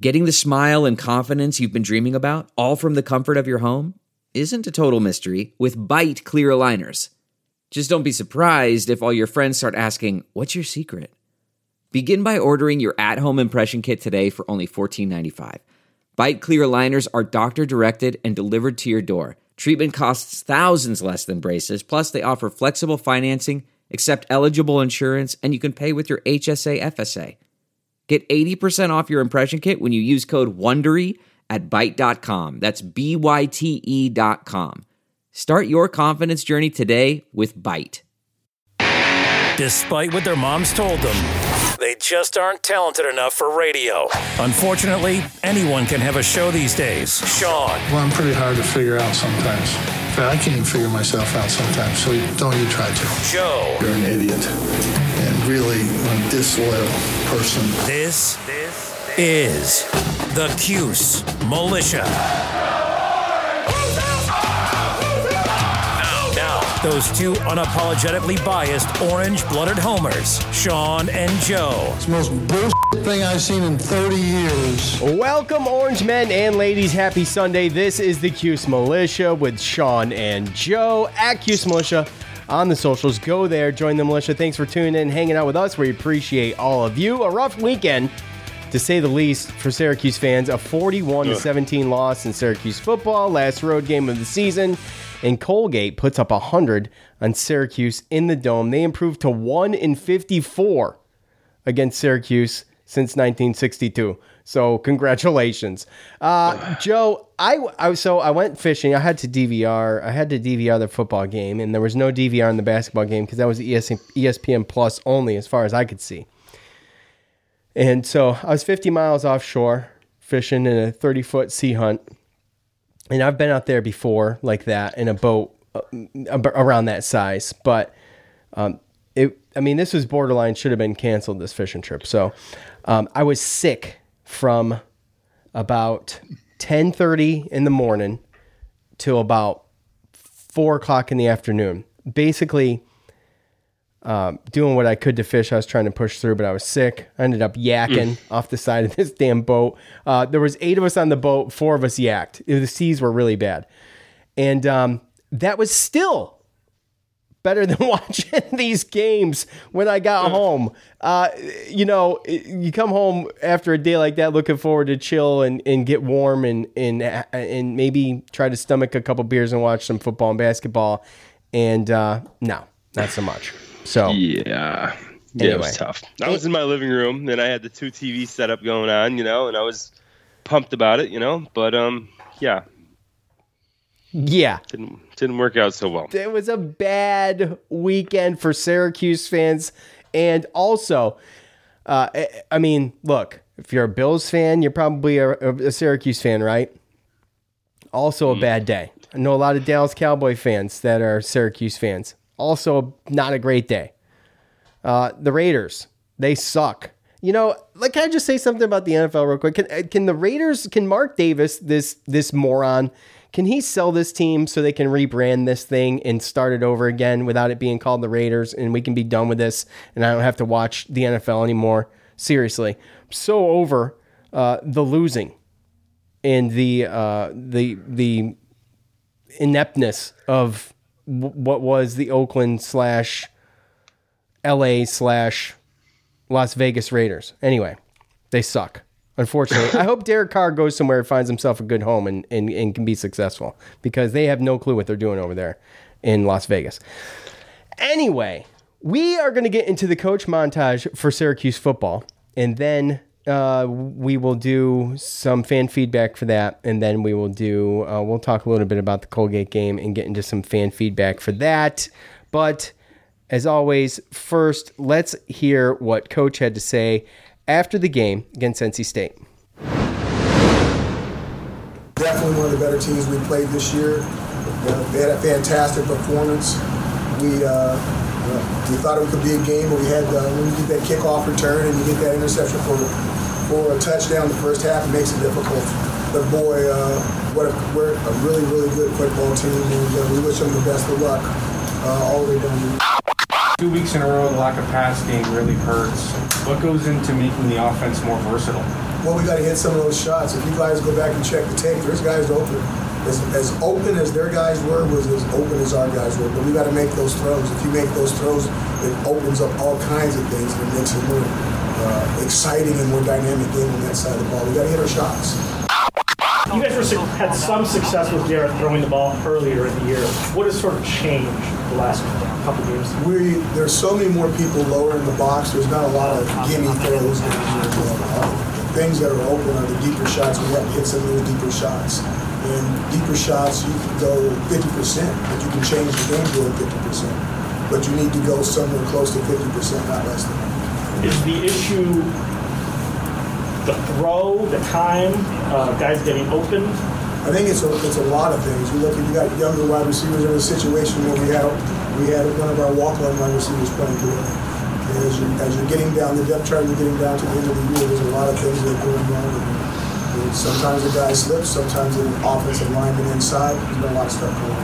Getting the smile and confidence you've been dreaming about, all from the comfort of your home, isn't a total mystery with Byte clear aligners. Just don't be surprised if all your friends start asking, "What's your secret?" Begin by ordering your at-home impression kit today for only $14.95. Byte clear aligners are doctor-directed and delivered to your door. Treatment costs thousands less than braces, plus they offer flexible financing, accept eligible insurance, and you can pay with your HSA FSA. Get 80% off your impression kit when you use code WONDERY at Byte.com. That's BYTE.com. Start your confidence journey today with Byte. Despite what their moms told them, they just aren't talented enough for radio. Unfortunately, anyone can have a show these days. Sean. Well, I'm pretty hard to figure out sometimes. I can't even figure myself out sometimes, so don't you try to. Joe. You're an idiot. And really a disloyal person. This is the Cuse Militia. Now, those two unapologetically biased orange-blooded homers, Sean and Joe. It's the most bullshit thing I've seen in 30 years. Welcome, orange men and ladies. Happy Sunday. This is the Cuse Militia with Sean and Joe at Cuse Militia on the socials. Go there, join the militia. Thanks for tuning in, hanging out with us. We appreciate all of you. A rough weekend, to say the least, for Syracuse fans. A 41-17 loss in Syracuse football, last road game of the season. And Colgate puts up 100 on Syracuse in the Dome. They improved to 1-54 against Syracuse since 1962. So congratulations. Joe, I went fishing. I had to DVR the football game, and there was no DVR in the basketball game because that was ESPN Plus only as far as I could see. And so I was 50 miles offshore fishing in a 30-foot sea hunt. And I've been out there before like that in a boat around that size. But this was borderline, should have been canceled, this fishing trip. So I was sick from about 10:30 in the morning till about 4 o'clock in the afternoon. Basically, doing what I could to fish. I was trying to push through, but I was sick. I ended up yakking off the side of this damn boat. There was 8 of us on the boat. 4 of us yacked. The seas were really bad. And that was still better than watching these games when I got home. You come home after a day like that looking forward to chill and get warm and maybe try to stomach a couple beers and watch some football and basketball. And no, not so much. So yeah, anyway. It was tough. I was in my living room and I had the 2 TV setup going on, and I was pumped about it, but yeah, didn't work out so well. It was a bad weekend for Syracuse fans, and also, look, if you're a Bills fan, you're probably a Syracuse fan, right? Also a bad day. I know a lot of Dallas Cowboy fans that are Syracuse fans. Also, not a great day. The Raiders, they suck. Can I just say something about the NFL real quick? Can the Raiders, can Mark Davis, this moron, can he sell this team so they can rebrand this thing and start it over again without it being called the Raiders, and we can be done with this and I don't have to watch the NFL anymore? Seriously. I'm so over the losing and the ineptness of what was the Oakland / LA / Las Vegas Raiders. Anyway, they suck, unfortunately. I hope Derek Carr goes somewhere and finds himself a good home and can be successful, because they have no clue what they're doing over there in Las Vegas. Anyway, we are going to get into the coach montage for Syracuse football, and then we will do some fan feedback for that, and then we will we'll talk a little bit about the Colgate game and get into some fan feedback for that. But as always, first, let's hear what Coach had to say after the game against NC State. Definitely one of the better teams we played this year. They had a fantastic performance. We thought it could be a game, but we had when you get that kickoff return and you get that interception for a touchdown the first half, it makes it difficult. But boy, we're a really, really good football team, and we wish them the best of luck all the way down. 2 weeks in a row, the lack of pass game really hurts. What goes into making the offense more versatile? well, we got to hit some of those shots. If you guys go back and check the tape, there's guys open. As open as their guys was as open as our guys were. But we got to make those throws. If you make those throws, it opens up all kinds of things, and it makes it more exciting and more dynamic game on that side of the ball. We got to hit our shots. You guys had some success with Garrett throwing the ball earlier in the year. What has sort of changed the last couple games? There's so many more people lower in the box. There's not a lot of gimme throws. Things that are open are the deeper shots. We have to hit some of those deeper shots. And deeper shots, you can go 50%, but you can change the game going 50%. But you need to go somewhere close to 50%, not less than that. Is the issue the throw, the time, guys getting open? I think it's a lot of things. You got younger wide receivers in a situation where we had one of our walk-on wide receivers playing today. And as you're getting down the depth chart, you're getting down to the end of the year, there's a lot of things that are going wrong. And sometimes the guy slips, sometimes the offensive lineman inside. There's been a lot of stuff going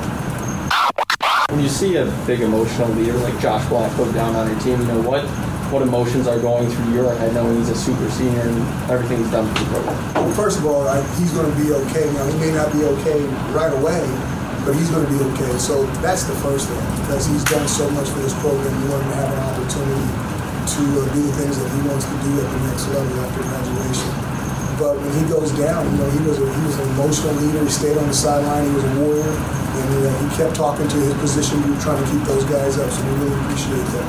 on. When you see a big emotional leader like Josh Black go down on your team, what emotions are going through your head knowing he's a super senior and everything's done for the program? Well, first of all, he's going to be okay. Now, he may not be okay right away, but he's going to be okay. So that's the first thing, because he's done so much for this program. You want him to have an opportunity to do the things that he wants to do at the next level after graduation. But when he goes down, he was an emotional leader. He stayed on the sideline. He was a warrior, and he kept talking to his position group, trying to keep those guys up. So we really appreciate that.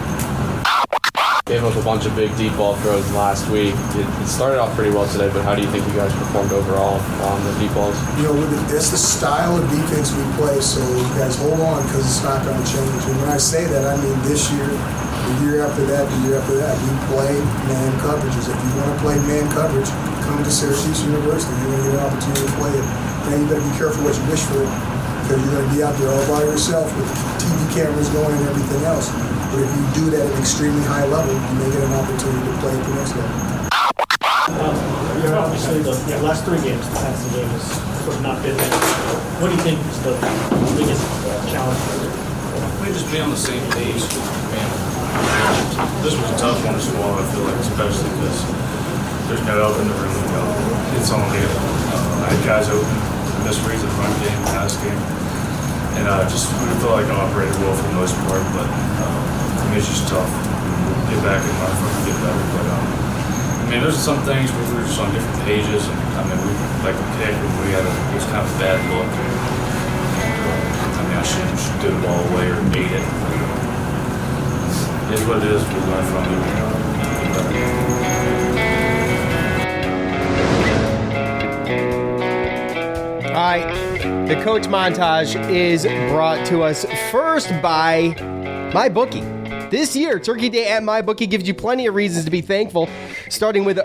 Gave up a bunch of big deep ball throws last week. It started off pretty well today, but how do you think you guys performed overall on the deep balls? That's the style of defense we play, so you guys hold on, because it's not going to change. And when I say that, I mean this year, the year after that, the year after that. We play man coverages. If you want to play man coverage, come to Syracuse University. You're going to get an opportunity to play it. Now you better be careful what you wish for, because you're going to be out there all by yourself with TV cameras going and everything else. But if you do that at an extremely high level, you may get an opportunity to play at the next level. Obviously, the last 3 games, the passing game has sort of not been there. What do you think is the biggest challenge? We just be on the same page. This was a tough one to swallow, I feel like, especially because there's no help in the room. It's on here. I had guys open, misreads in the run game, pass game. And we felt like I operated well for the most part, but it's just tough. We'll get back in our front and get better. But there's some things where we were just on different pages, and we like a kick, and it was kind of a bad look. I shouldn't do the ball away or bait it. It's what it is. We'll learn from it. All right, the coach montage is brought to us first by MyBookie. This year, Turkey Day at MyBookie gives you plenty of reasons to be thankful, starting with a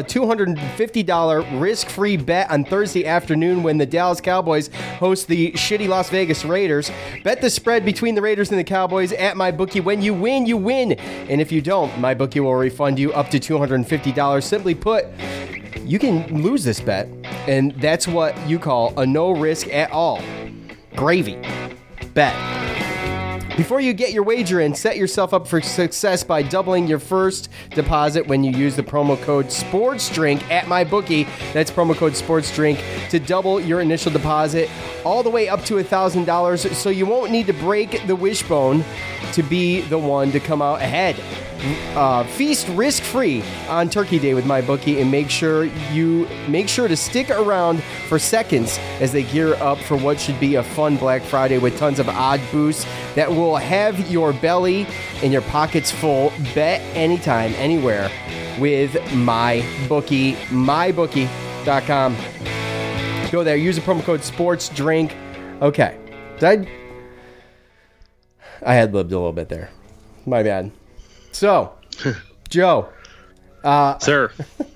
$250 risk-free bet on Thursday afternoon when the Dallas Cowboys host the shitty Las Vegas Raiders. Bet the spread between the Raiders and the Cowboys at MyBookie. When you win, you win. And if you don't, MyBookie will refund you up to $250. Simply put, you can lose this bet, and that's what you call a no risk at all. Gravy. Bet. Before you get your wager in, set yourself up for success by doubling your first deposit when you use the promo code SPORTSDRINK at MyBookie. That's promo code SPORTSDRINK to double your initial deposit all the way up to $1,000, so you won't need to break the wishbone to be the one to come out ahead. Feast risk-free on Turkey Day with MyBookie, and make sure to stick around for seconds as they gear up for what should be a fun Black Friday with tons of odd boosts that will have your belly and your pockets full. Bet anytime, anywhere with MyBookie. MyBookie.com. Go there, use the promo code SPORTSDRINK. Okay. I had-libbed a little bit there. My bad. So, Joe. Sir.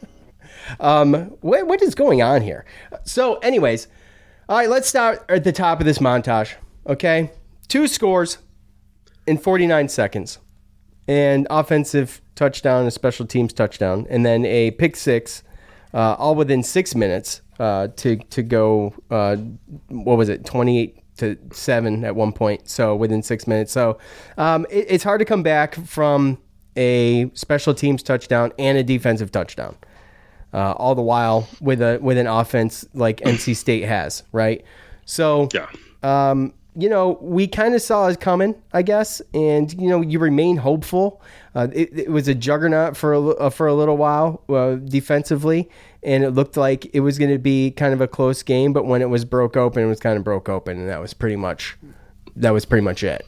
What is going on here? So, anyways, all right, let's start at the top of this montage, okay? 2 scores in 49 seconds. An offensive touchdown, a special teams touchdown, and then a pick six, all within 6 minutes to go, 28-7 at one point, so within 6 minutes. So it's hard to come back from a special teams touchdown and a defensive touchdown. all the while with an offense like NC State has, right? So, we kind of saw it coming, I guess, and you remain hopeful. It was a juggernaut for a little while defensively, and it looked like it was going to be kind of a close game. But when it was broke open, it was kind of broke open, and that was pretty much it.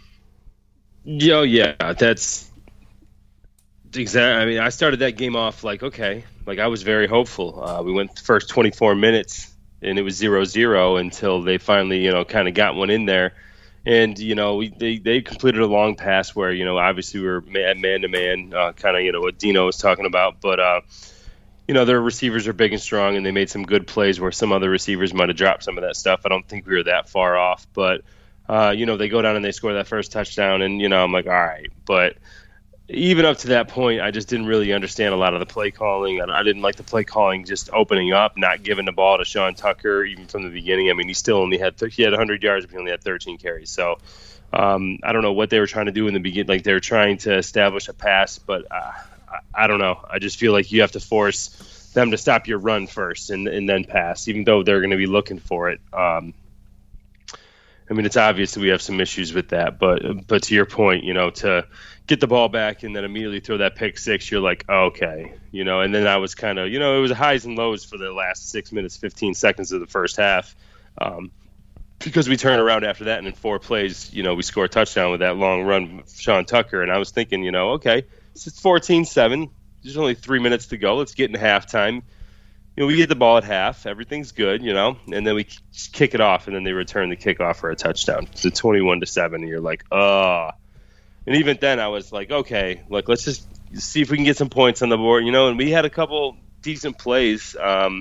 Yeah, that's exactly. I mean, I started that game off like, okay, like I was very hopeful. We went the first 24 minutes. And it was 0-0 until they finally, kind of got one in there. And, they completed a long pass where, obviously we were man-to-man, kind of, what Dino was talking about. But, their receivers are big and strong, and they made some good plays where some other receivers might have dropped some of that stuff. I don't think we were that far off. But, they go down and they score that first touchdown, and, I'm like, all right. But even up to that point, I just didn't really understand a lot of the play calling. I didn't like the play calling just opening up, not giving the ball to Sean Tucker even from the beginning. I mean, he still only had 100 yards, but he only had 13 carries. So I don't know what they were trying to do in the beginning. Like they were trying to establish a pass, but I don't know. I just feel like you have to force them to stop your run first and then pass, even though they're going to be looking for it. I mean, it's obvious that we have some issues with that, but to your point, to get the ball back and then immediately throw that pick six, you're like, oh, okay, and then I was kind of, it was highs and lows for the last 6 minutes, 15 seconds of the first half, because we turned around after that and in 4 plays, we score a touchdown with that long run with Sean Tucker, and I was thinking, okay, it's 14-7, there's only 3 minutes to go, let's get into halftime. We get the ball at half. Everything's good, and then we kick it off, and then they return the kickoff for a touchdown. It's 21-7, and you're like, oh. And even then, I was like, okay, look, let's just see if we can get some points on the board, And we had a couple decent plays,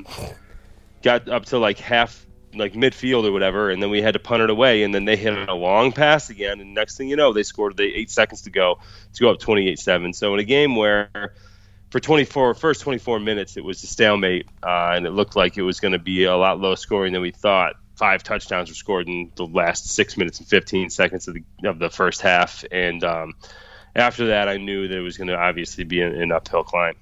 got up to like half, like midfield or whatever, and then we had to punt it away, and then they hit a long pass again, and next thing you know, they scored 8 seconds to go up 28-7. So in a game where for first 24 minutes, it was a stalemate, and it looked like it was going to be a lot low scoring than we thought. 5 touchdowns were scored in the last 6 minutes and 15 seconds of the first half, and after that, I knew that it was going to obviously be an uphill climb.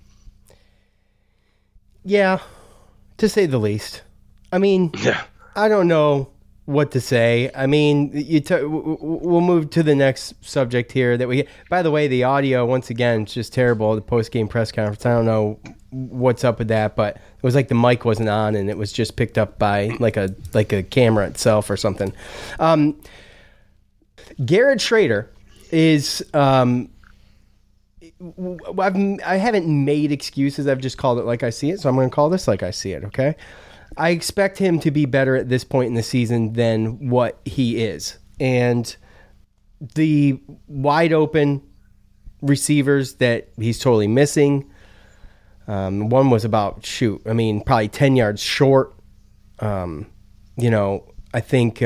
Yeah, to say the least. I mean, I don't know what to say. I mean, we'll move to the next subject here. By the way, the audio once again is just terrible. The post-game press conference. I don't know what's up with that, but it was like the mic wasn't on and it was just picked up by like a camera itself or something. Garrett Shrader is. I haven't made excuses. I've just called it like I see it. So I'm going to call this like I see it. Okay. I expect him to be better at this point in the season than what he is. And the wide open receivers that he's totally missing. One was about, probably 10 yards short. I think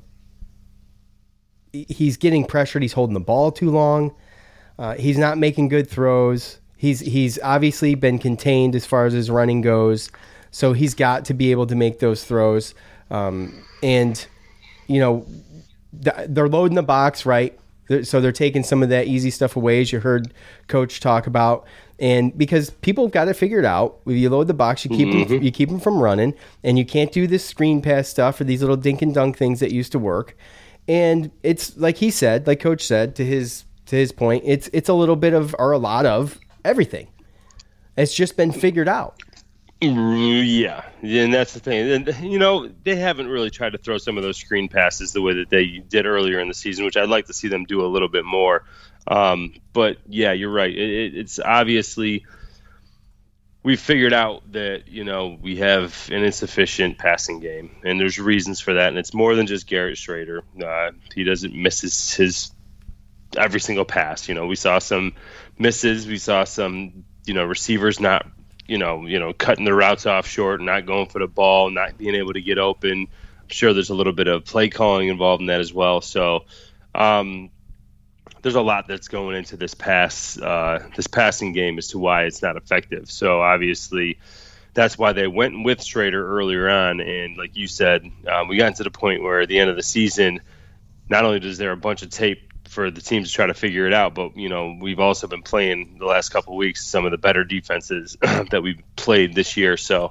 he's getting pressured. He's holding the ball too long. He's not making good throws. He's obviously been contained as far as his running goes. So he's got to be able to make those throws. They're loading the box, right? So they're taking some of that easy stuff away, as you heard Coach talk about. And because people have got to figure it out. If you load the box, you keep them from running, and you can't do this screen pass stuff or these little dink and dunk things that used to work. And it's like he said, like Coach said, to his point, it's a little bit of, or a lot of everything. It's just been figured out. Yeah, and that's the thing. And, they haven't really tried to throw some of those screen passes the way that they did earlier in the season, which I'd like to see them do a little bit more. But, yeah, you're right. It's obviously we've figured out that, we have an insufficient passing game, and there's reasons for that, and it's more than just Garrett Shrader. He doesn't miss his every single pass. We saw some misses. We saw some, receivers not cutting the routes off short, not going for the ball, not being able to get open. I'm sure there's a little bit of play calling involved in that as well. So there's a lot that's going into this passing game as to why it's not effective. So obviously that's why they went with Shrader earlier on. And like you said, we got to the point where at the end of the season, not only is there a bunch of tape for the teams to try to figure it out. But, we've also been playing the last couple of weeks some of the better defenses that we've played this year. So,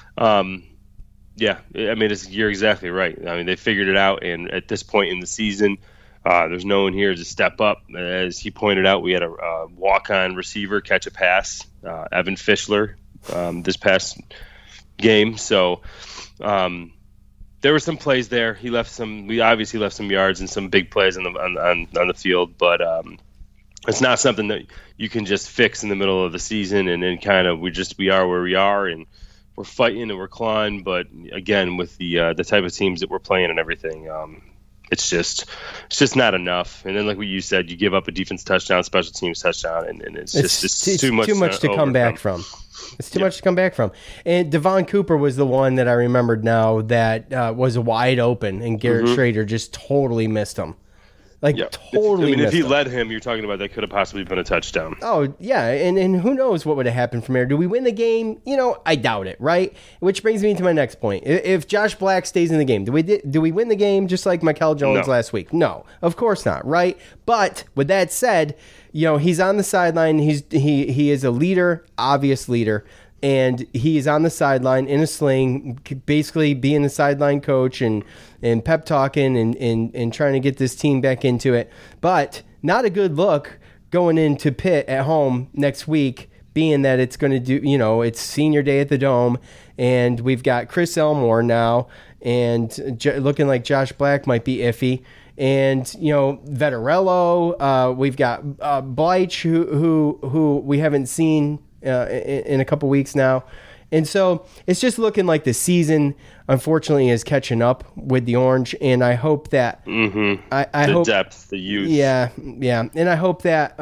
you're exactly right. I mean, they figured it out, and at this point in the season, there's no one here to step up. As he pointed out, we had a walk-on receiver catch a pass, Evan Fischler, this past game. So there were some plays there. We obviously left some yards and some big plays on the field, but it's not something that you can just fix in the middle of the season. And then kind of we are where we are, and we're fighting and we're clawing. But again, with the type of teams that we're playing and everything, it's just not enough. And then, like what you said, you give up a defense touchdown, special teams touchdown, and it's too much to come back from. It's too much to come back from. And Devon Cooper was the one that I remembered now that was wide open, and Garrett Schrader just totally missed him. Totally. If he led him, you're talking about that could have possibly been a touchdown. Oh, yeah, and who knows what would have happened from there. Do we win the game? I doubt it, right? Which brings me to my next point. If Josh Black stays in the game, do we win the game just like Mikel Jones last week? No, of course not, right? But with that said, he's on the sideline. He is a leader, obvious leader. And he is on the sideline in a sling, basically being the sideline coach and pep talking and trying to get this team back into it. But not a good look going into Pitt at home next week, being that it's going to do, it's senior day at the Dome, and we've got Chris Elmore now, and looking like Josh Black might be iffy. And, Vettorello, we've got Bleich, who we haven't seen in a couple weeks now. And so it's just looking like the season, unfortunately, is catching up with the Orange. And I hope that the depth, the youth. Yeah. And I hope that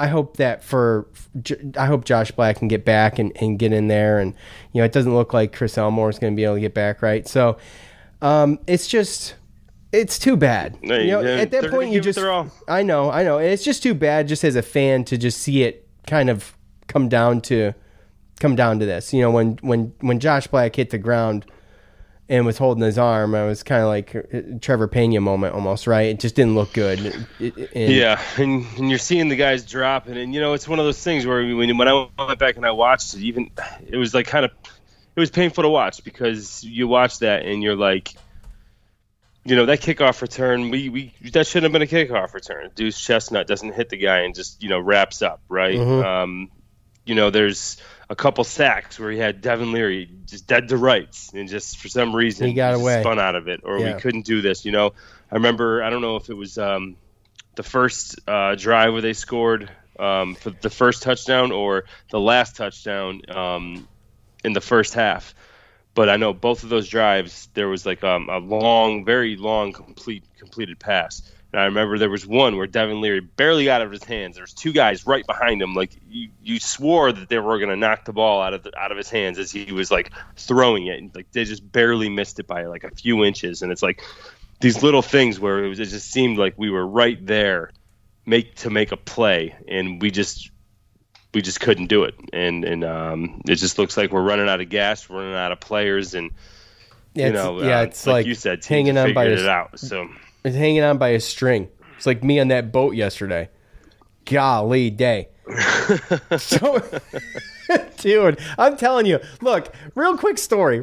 I hope Josh Black can get back and get in there. And, it doesn't look like Chris Elmore is going to be able to get back, right? So it's too bad. At that point, you just, I know. It's just too bad just as a fan to just see it kind of come down to this. When Josh Black hit the ground and was holding his arm, I was kind of like a Trevor Pena moment almost, right? It just didn't look good. And you're seeing the guys dropping, and it's one of those things where when I went back and I watched it, it was like it was painful to watch, because you watch that and you're like, that kickoff return, that shouldn't have been a kickoff return. Deuce Chestnut doesn't hit the guy and just wraps up, right? Mm-hmm. There's a couple sacks where he had Devin Leary just dead to rights, and just for some reason he got away, spun out of it, or we couldn't do this. I remember, I don't know if it was the first drive where they scored for the first touchdown or the last touchdown in the first half. But I know both of those drives, there was like a long, very long completed pass. And I remember there was one where Devin Leary barely got out of his hands. There was two guys right behind him. Like you swore that they were going to knock the ball out of his hands as he was like throwing it. Like they just barely missed it by like a few inches. And it's like these little things where it just seemed like we were right there to make a play, and we just couldn't do it. And it just looks like we're running out of gas, we're running out of players, and it's like you said, hanging on by it out. So it's hanging on by a string. It's like me on that boat yesterday. Golly day. So, dude, I'm telling you. Look, real quick story.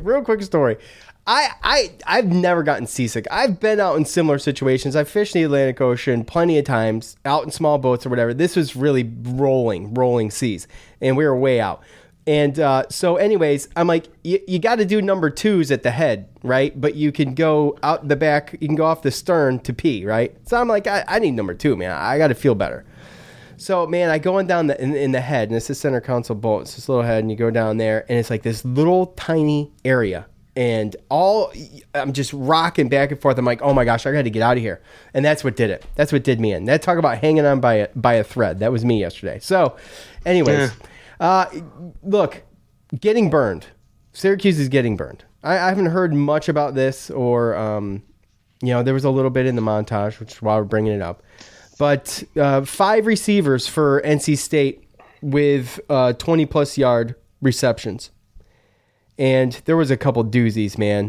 I've never gotten seasick. I've been out in similar situations. I've fished the Atlantic Ocean plenty of times, out in small boats or whatever. This was really rolling seas, and we were way out. And so anyways, I'm like, you got to do number twos at the head, right? But you can go out the back, you can go off the stern to pee, right? So I'm like, I need number two, man. I got to feel better. So, man, I go on down in the head, and it's a center console boat. It's this little head, and you go down there, and it's like this little tiny area. And I'm just rocking back and forth. I'm like, oh my gosh, I got to get out of here. And that's what did it. That's what did me in. Talk about hanging on by a thread. That was me yesterday. So, anyways, look, getting burned. Syracuse is getting burned. I haven't heard much about this, or there was a little bit in the montage, which is why we're bringing it up. But 5 receivers for NC State with 20-plus yard receptions. And there was a couple doozies, man.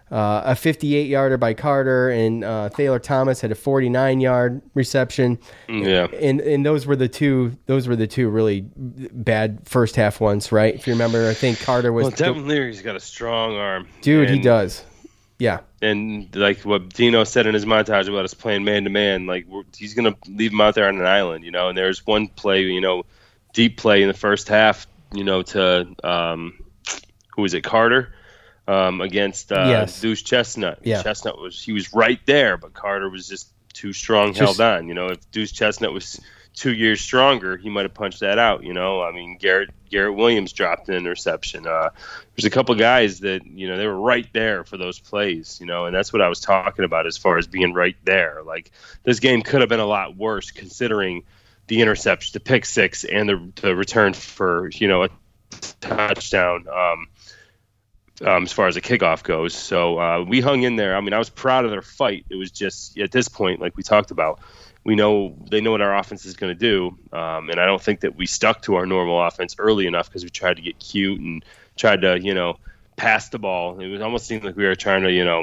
a 58-yarder by Carter, and Thaler Thomas had a 49-yard reception. Yeah, and those were the two really bad first half ones, right? If you remember, I think Carter was. Well, Devin Leary's got a strong arm, dude. He does. Yeah, and like what Dino said in his montage about us playing man to man, like he's gonna leave him out there on an island, you know. And there's one play, you know, deep play in the first half, you know, to who was it, Carter, against Deuce Chestnut. Yeah. Chestnut was right there, but Carter was just too strong, held on. You know, if Deuce Chestnut was 2 years stronger, he might have punched that out. You know, I mean, Garrett Williams dropped an interception. There's a couple guys that, you know, they were right there for those plays, you know, and that's what I was talking about as far as being right there. Like, this game could have been a lot worse considering the interception, the pick six, and the return for, you know, a touchdown as far as the kickoff goes. So we hung in there. I mean, I was proud of their fight. It was just, at this point, like we talked about, they know what our offense is going to do, and I don't think that we stuck to our normal offense early enough because we tried to get cute and tried to, you know, pass the ball. It was almost seemed like we were trying to, you know,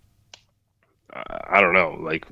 I don't know, like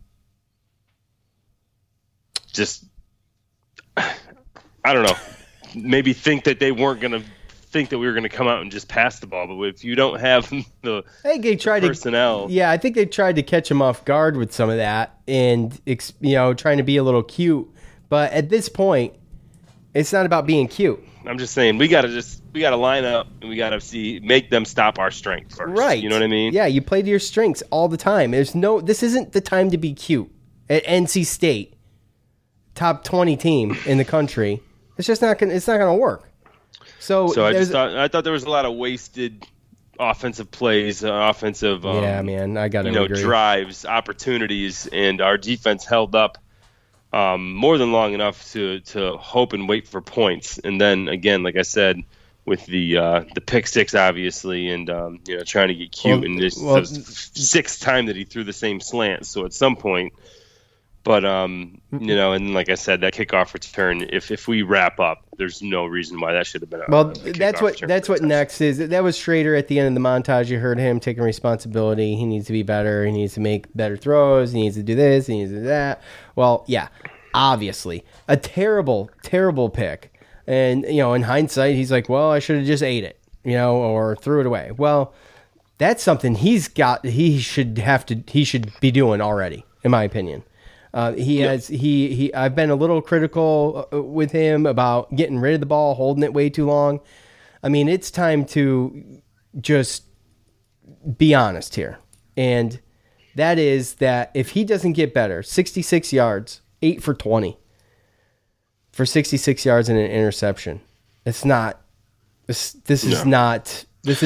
just, I don't know, maybe think that they weren't going to think that we were going to come out and just pass the ball. But if you don't have the personnel. Yeah, I think they tried to catch him off guard with some of that and, you know, trying to be a little cute. But at this point, it's not about being cute. I'm just saying we got to line up and we got to make them stop our strength first. Right. You know what I mean? Yeah, you play to your strengths all the time. This isn't the time to be cute. At NC State, top 20 team in the country, it's just not going to work. So I thought there was a lot of wasted offensive plays, offensive I got to agree. Drives, opportunities, and our defense held up more than long enough to hope and wait for points. And then again, like I said, with the pick six, obviously, and you know, trying to get cute, and this the sixth time that he threw the same slant. So at some point. But, you know, and like I said, that kickoff return, if we wrap up, there's no reason why that should have been that's what next is. That was Schrader at the end of the montage. You heard him taking responsibility. He needs to be better. He needs to make better throws. He needs to do this. He needs to do that. Well, yeah, obviously. A terrible, terrible pick. And, you know, in hindsight, he's like, well, I should have just ate it, you know, or threw it away. Well, that's something he should be doing already, in my opinion. I've been a little critical with him about getting rid of the ball, holding it way too long. I mean, it's time to just be honest here. And that is that if he doesn't get better, 66 yards, 8 for 20 for 66 yards and an interception. It's not, this is not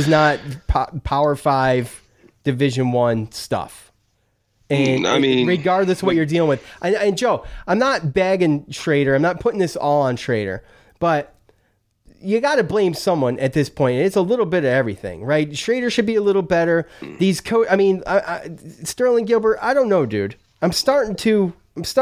Power 5 Division I stuff. And I mean, regardless of what you're dealing with, and Joe, I'm not bagging Schrader. I'm not putting this all on Schrader, but you got to blame someone at this point. It's a little bit of everything, right? Schrader should be a little better. Sterling Gilbert, I don't know, dude. I'm starting to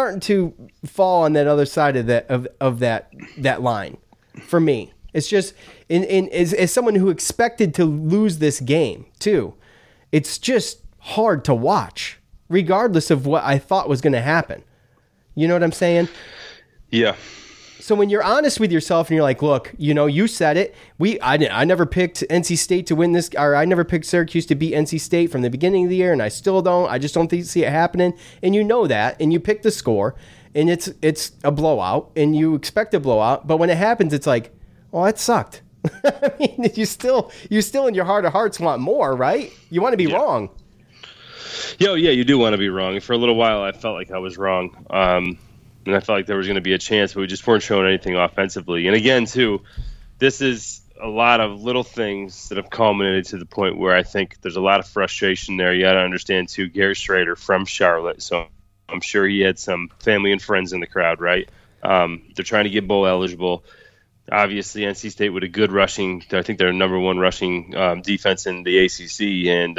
fall on that other side of that line. For me, it's just as someone who expected to lose this game too, it's just hard to watch. Regardless of what I thought was going to happen. You know what I'm saying? Yeah. So when you're honest with yourself and you're like, look, you know, you said it. I never picked NC State to win this, or I never picked Syracuse to beat NC State from the beginning of the year, and I still don't. I just don't see it happening. And you know that, and you pick the score, and it's a blowout, and you expect a blowout. But when it happens, it's like, oh, that sucked. I mean, you still in your heart of hearts want more, right? You want to be wrong. Yeah, you do want to be wrong. For a little while, I felt like I was wrong. And I felt like there was going to be a chance, but we just weren't showing anything offensively. And again, too, this is a lot of little things that have culminated to the point where I think there's a lot of frustration there. You got to understand, too, Garrett Schrader from Charlotte. So I'm sure he had some family and friends in the crowd, right? They're trying to get bowl eligible. Obviously, NC State with a good rushing, I think they're number one rushing defense in the ACC. And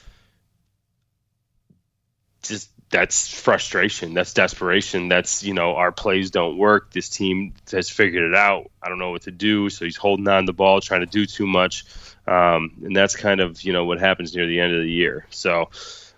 just that's frustration. That's desperation. That's, you know, our plays don't work. This team has figured it out. I don't know what to do. So he's holding on the ball, trying to do too much. And that's kind of, what happens near the end of the year. So,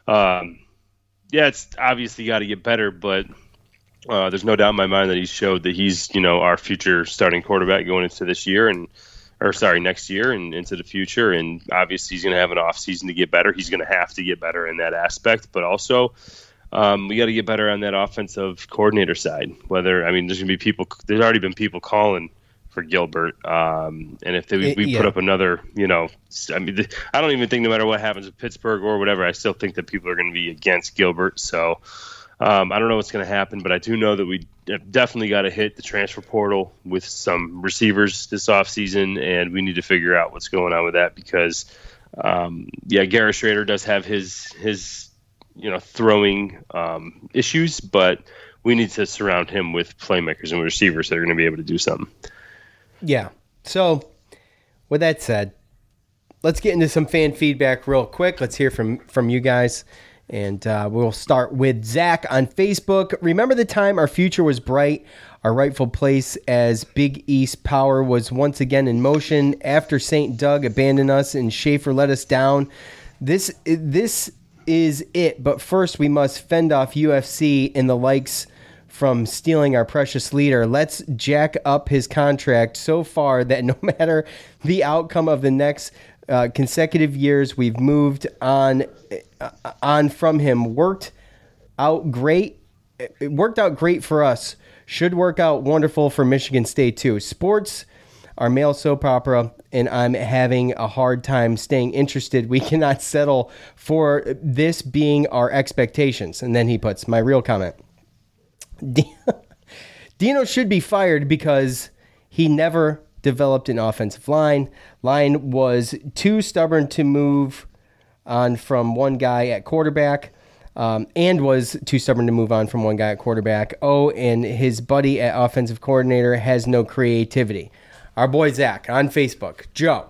it's obviously got to get better, but there's no doubt in my mind that he showed that he's, our future starting quarterback going into this year next year and into the future. And obviously he's going to have an off season to get better. He's going to have to get better in that aspect, but also we got to get better on that offensive coordinator side. There's going to be there's already been people calling for Gilbert. And if we put up another, I don't even think no matter what happens with Pittsburgh or whatever, I still think that people are going to be against Gilbert. So I don't know what's going to happen, but I do know that we definitely got to hit the transfer portal with some receivers this offseason, and we need to figure out what's going on with that because, Garrett Schrader does have his throwing issues, but we need to surround him with playmakers and receivers that are going to be able to do something. Yeah. So with that said, let's get into some fan feedback real quick. Let's hear from you guys. And we'll start with Zach on Facebook. Remember the time our future was bright, our rightful place as Big East power was once again in motion after St. Doug abandoned us and Schaefer let us down. This is it. But first we must fend off UFC and the likes from stealing our precious leader. Let's jack up his contract so far that no matter the outcome of the next consecutive years, we've moved on from him. Worked out great for us. Should work out wonderful for Michigan State too. Sports are male soap opera, and I'm having a hard time staying interested. We cannot settle for this being our expectations. And then he puts my real comment. Dino should be fired because he never developed an offensive line. Line was too stubborn to move on from one guy at quarterback, and was too stubborn to move on from one guy at quarterback. Oh, and his buddy at offensive coordinator has no creativity. Our boy Zach on Facebook. Joe.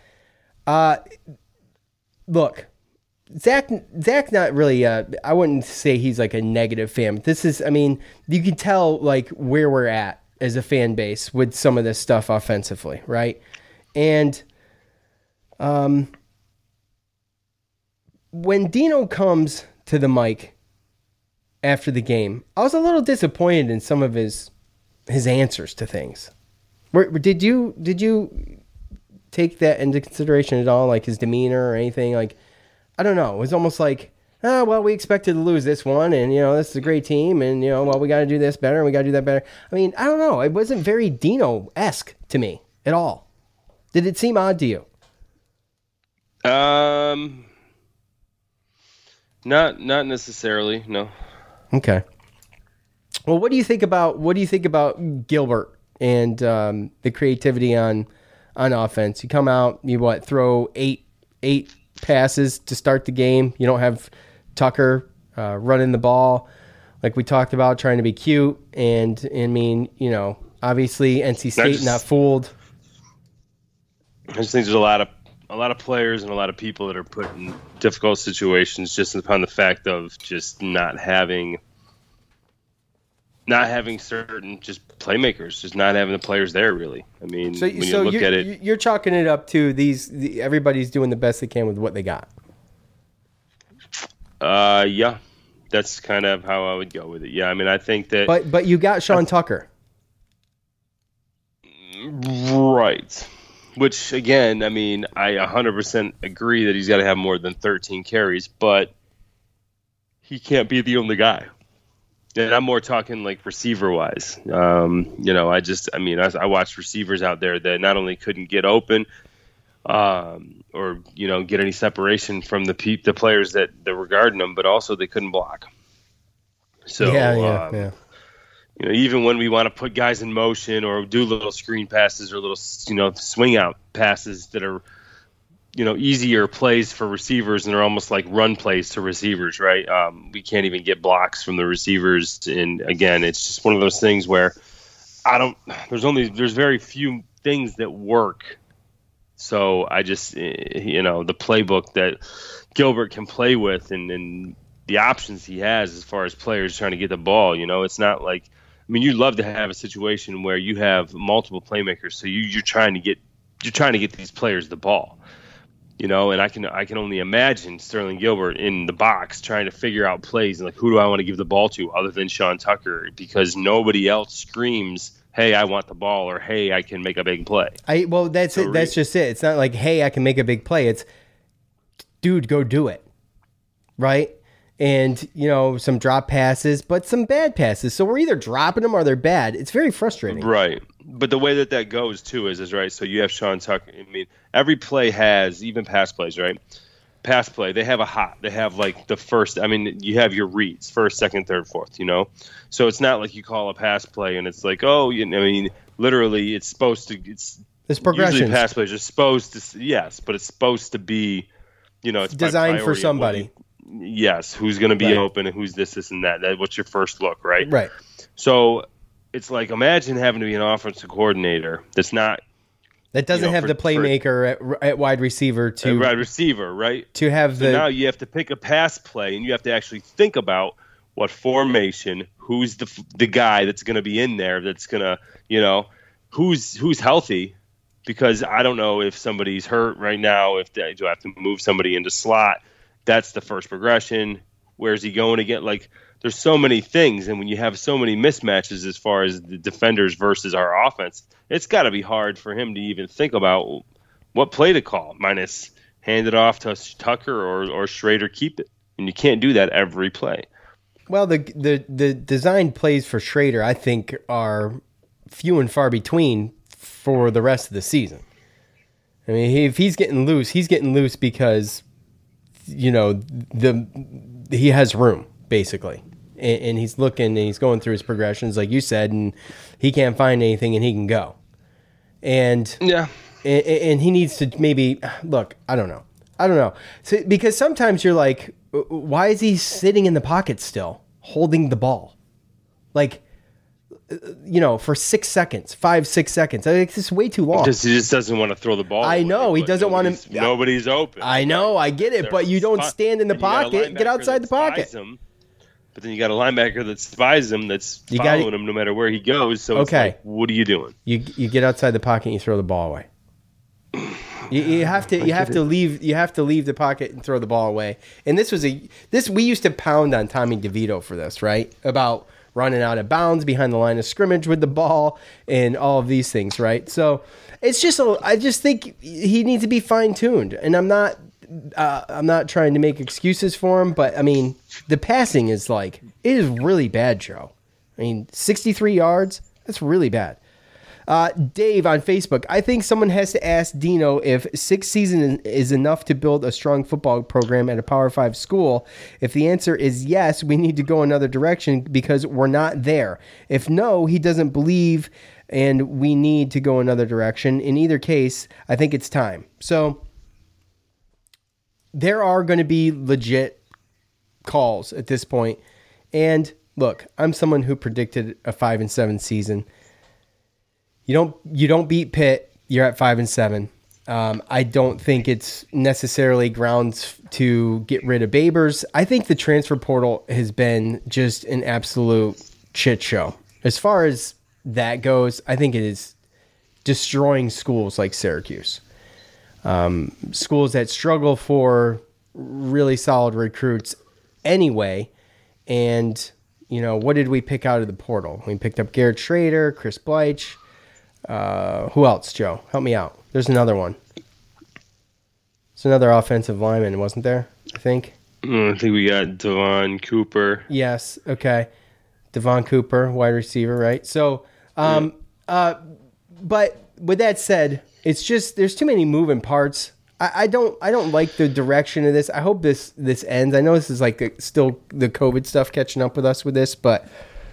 Look, Zach not really, I wouldn't say he's like a negative fan. This is, you can tell like where we're at as a fan base with some of this stuff offensively, right? And when Dino comes to the mic after the game, I was a little disappointed in some of his answers to things. Did you take that into consideration at all, like his demeanor or anything? Like, I don't know. It was almost like, we expected to lose this one, and, this is a great team, and, we got to do this better, and we got to do that better. I don't know. It wasn't very Dino-esque to me at all. Did it seem odd to you? Not necessarily, no. Okay. Well, what do you think about Gilbert and the creativity on offense? You come out, you throw eight passes to start the game. You don't have Tucker running the ball like we talked about, trying to be cute. And obviously NC State not fooled. I just think there's a lot of players and a lot of people that are put in difficult situations just upon the fact of just not having certain just playmakers, just not having the players there really. When you look at it, you're chalking it up to everybody's doing the best they can with what they got. Yeah, that's kind of how I would go with it. Yeah, I think that. But you got Sean Tucker, right? Which again, I 100% agree that he's got to have more than 13 carries, but he can't be the only guy. And I'm more talking like receiver wise. I watched receivers out there that not only couldn't get open, or get any separation from the players that were guarding them, but also they couldn't block. So yeah. Even when we want to put guys in motion or do little screen passes or little swing out passes that are easier plays for receivers and are almost like run plays to receivers, right? We can't even get blocks from the receivers. And again, it's just one of those things where there's very few things that work. So I just, the playbook that Gilbert can play with and the options he has as far as players trying to get the ball, it's not like, you'd love to have a situation where you have multiple playmakers. So you're trying to get these players the ball. You know, and I can only imagine Sterling Gilbert in the box trying to figure out plays and like, who do I want to give the ball to other than Sean Tucker, because nobody else screams, hey, I want the ball, or hey, I can make a big play. That's it. That's just it. It's not like, hey, I can make a big play. It's, dude, go do it. Right? And, you know, some drop passes, but some bad passes. So we're either dropping them or they're bad. It's very frustrating. Right. But the way that goes, too, is right. So you have Sean Tucker. I mean, every play has, even pass plays, right? Pass play, they have a hot. They have, like, the first. I mean, you have your reads, first, second, third, fourth, you know? So it's not like you call a pass play and it's like, oh, I mean, literally, it's supposed to. It's progressions. Usually pass plays are supposed to, yes, but it's supposed to be, you know, it's designed for somebody. Yes, who's going to be open and who's this, and that. What's your first look, right? Right. So it's like, imagine having to be an offensive coordinator that doesn't have the playmaker at wide receiver right? To have now you have to pick a pass play, and you have to actually think about what formation, who's the guy that's going to be in there, that's going to, you know, who's healthy, because I don't know if somebody's hurt right now, do I have to move somebody into slot? That's the first progression. Where's he going to get? Like, there's so many things. And when you have so many mismatches as far as the defenders versus our offense, it's got to be hard for him to even think about what play to call, minus hand it off to Tucker or Schrader keep it. And you can't do that every play. Well, the designed plays for Schrader, I think, are few and far between for the rest of the season. I mean, if he's getting loose because, you know, he has room, basically. And he's looking and he's going through his progressions, like you said, and he can't find anything and he can go. And yeah, and he needs to maybe look. I don't know. So, because sometimes you're like, why is he sitting in the pocket still, holding the ball, like, you know, for 6 seconds, 5-6 seconds? It's just way too long. He just doesn't want to throw the ball. I know he doesn't want to. Nobody's open. I know, I get it, but you don't stand in the pocket. Get outside the pocket. But then you got a linebacker that spies him, that's following him no matter where he goes. So it's like, what are you doing? You get outside the pocket and you throw the ball away. You have to leave the pocket and throw the ball away. And we used to pound on Tommy DeVito for this, right? About running out of bounds behind the line of scrimmage with the ball and all of these things, right? So it's just I just think he needs to be fine-tuned. And I'm not trying to make excuses for him, but I mean, the passing is it is really bad, Joe. I mean, 63 yards, that's really bad. Dave on Facebook, I think someone has to ask Dino if 6 seasons is enough to build a strong football program at a Power 5 school. If the answer is yes, we need to go another direction because we're not there. If no, he doesn't believe and we need to go another direction. In either case, I think it's time. So there are going to be legit calls at this point. And look, I'm someone who predicted a 5-7 season. You don't beat Pitt, you're at 5-7. I don't think it's necessarily grounds to get rid of Babers. I think the transfer portal has been just an absolute shit show. As far as that goes, I think it is destroying schools like Syracuse. Schools that struggle for really solid recruits anyway. And, you know, what did we pick out of the portal? We picked up Garrett Schrader, Chris Bleich. Who else, Joe? Help me out. There's another one. There's another offensive lineman, wasn't there? I think we got Devon Cooper. Yes. Okay. Devon Cooper, wide receiver, right? So, but with that said, it's just there's too many moving parts. I don't like the direction of this. I hope this ends. I know this is still the COVID stuff catching up with us with this, but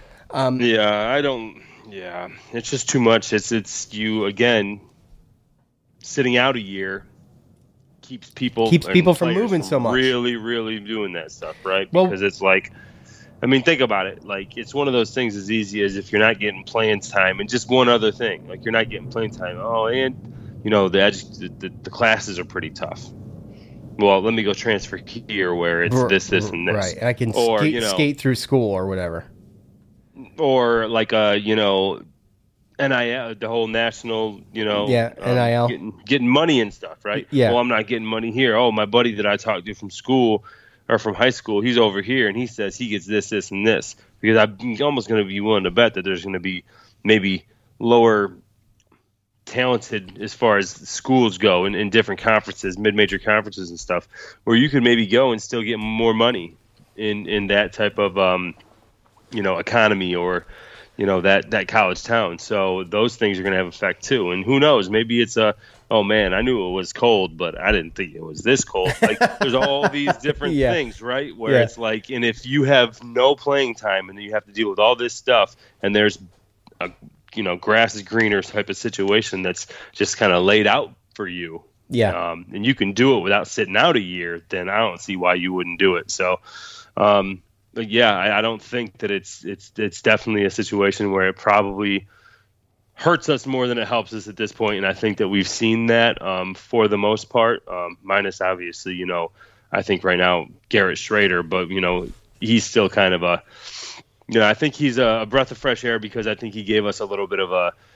Yeah, it's just too much. It's you again sitting out a year keeps people from moving so much. Really, really doing that stuff, right? Because it's like, I mean, think about it. Like, it's one of those things as easy as if you're not getting playing time, and just one other thing, like you're not getting playing time. Oh, and you know the classes are pretty tough. Well, let me go transfer here where it's this, and this. Right, I can skate through school or whatever. Or like NIL, the whole national, NIL. Getting money and stuff, right? Yeah. Well, I'm not getting money here. Oh, my buddy that I talked to from school or from high school, he's over here, and he says he gets this, this, and this. Because I'm almost going to be willing to bet that there's going to be maybe lower talented as far as schools go in different conferences, mid-major conferences and stuff, where you could maybe go and still get more money in that type of economy or that college town. So those things are going to have effect too. And who knows, maybe it's oh man, I knew it was cold, but I didn't think it was this cold. Like there's all these different things, right? Where it's like, and if you have no playing time and you have to deal with all this stuff, and there's a grass is greener type of situation that's just kind of laid out for you. Yeah. And you can do it without sitting out a year, then I don't see why you wouldn't do it. So, but yeah, I don't think that it's definitely a situation where it probably hurts us more than it helps us at this point. And I think that we've seen that for the most part, minus obviously, I think right now Garrett Schrader, but he's still kind of I think he's a breath of fresh air because I think he gave us a little bit of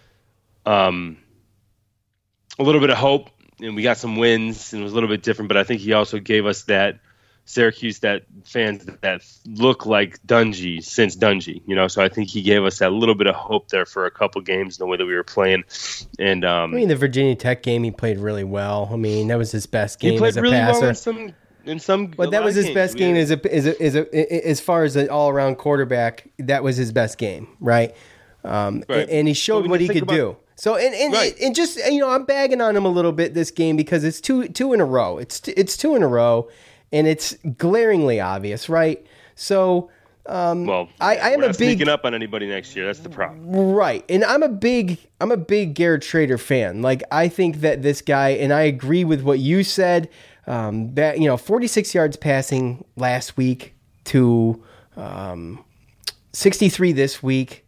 hope, and we got some wins, and it was a little bit different. But I think he also gave us that Syracuse, that fans that look like Dungy since Dungy, So I think he gave us that little bit of hope there for a couple games in the way that we were playing. And the Virginia Tech game, he played really well. That was his best game as a really passer. Well in some, but that was his best game as far as an all-around quarterback. That was his best game, right? Right. And he showed what he could do. So and just I'm bagging on him a little bit this game because it's two in a row. It's 2 in a row, and it's glaringly obvious, right? So I am a big sneaking up on anybody next year. That's the problem, right? And I'm a big Garrett Schrader fan. Like I think that this guy, and I agree with what you said. That 46 yards passing last week to 63 this week.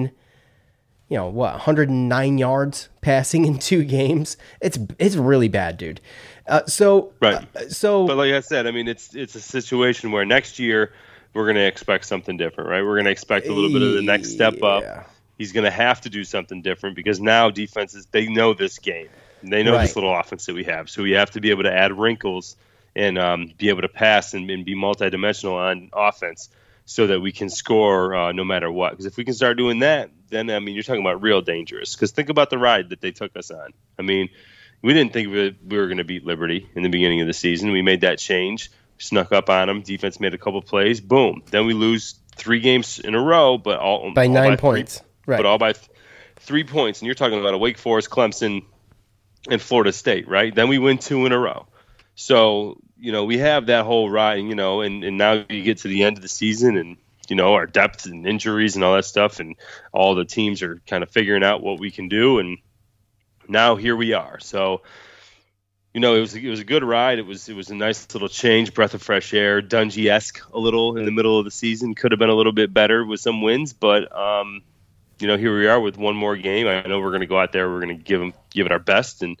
109 yards passing in 2 games. It's really bad, dude. But like I said, it's a situation where next year we're going to expect something different, right? We're going to expect a little bit of the next step up. He's going to have to do something different because now defenses, they know this game. They know this little offense that we have. So we have to be able to add wrinkles and be able to pass and be multidimensional on offense so that we can score no matter what. Because if we can start doing that, then, you're talking about real dangerous. Because think about the ride that they took us on. We didn't think we were going to beat Liberty in the beginning of the season. We made that change, snuck up on them. Defense made a couple plays. Boom. Then we lose 3 games in a row, but all by 9 points. But all by 3 points. And you're talking about a Wake Forest, Clemson, and Florida State, right? Then we win 2 in a row. So, we have that whole ride, and now you get to the end of the season and, our depth and injuries and all that stuff, and all the teams are kind of figuring out what we can do. And now here we are. So, it was a good ride. It was a nice little change, breath of fresh air, Dungy-esque a little in the middle of the season. Could have been a little bit better with some wins, but here we are with one more game. I know we're going to go out there. We're going to give it our best, and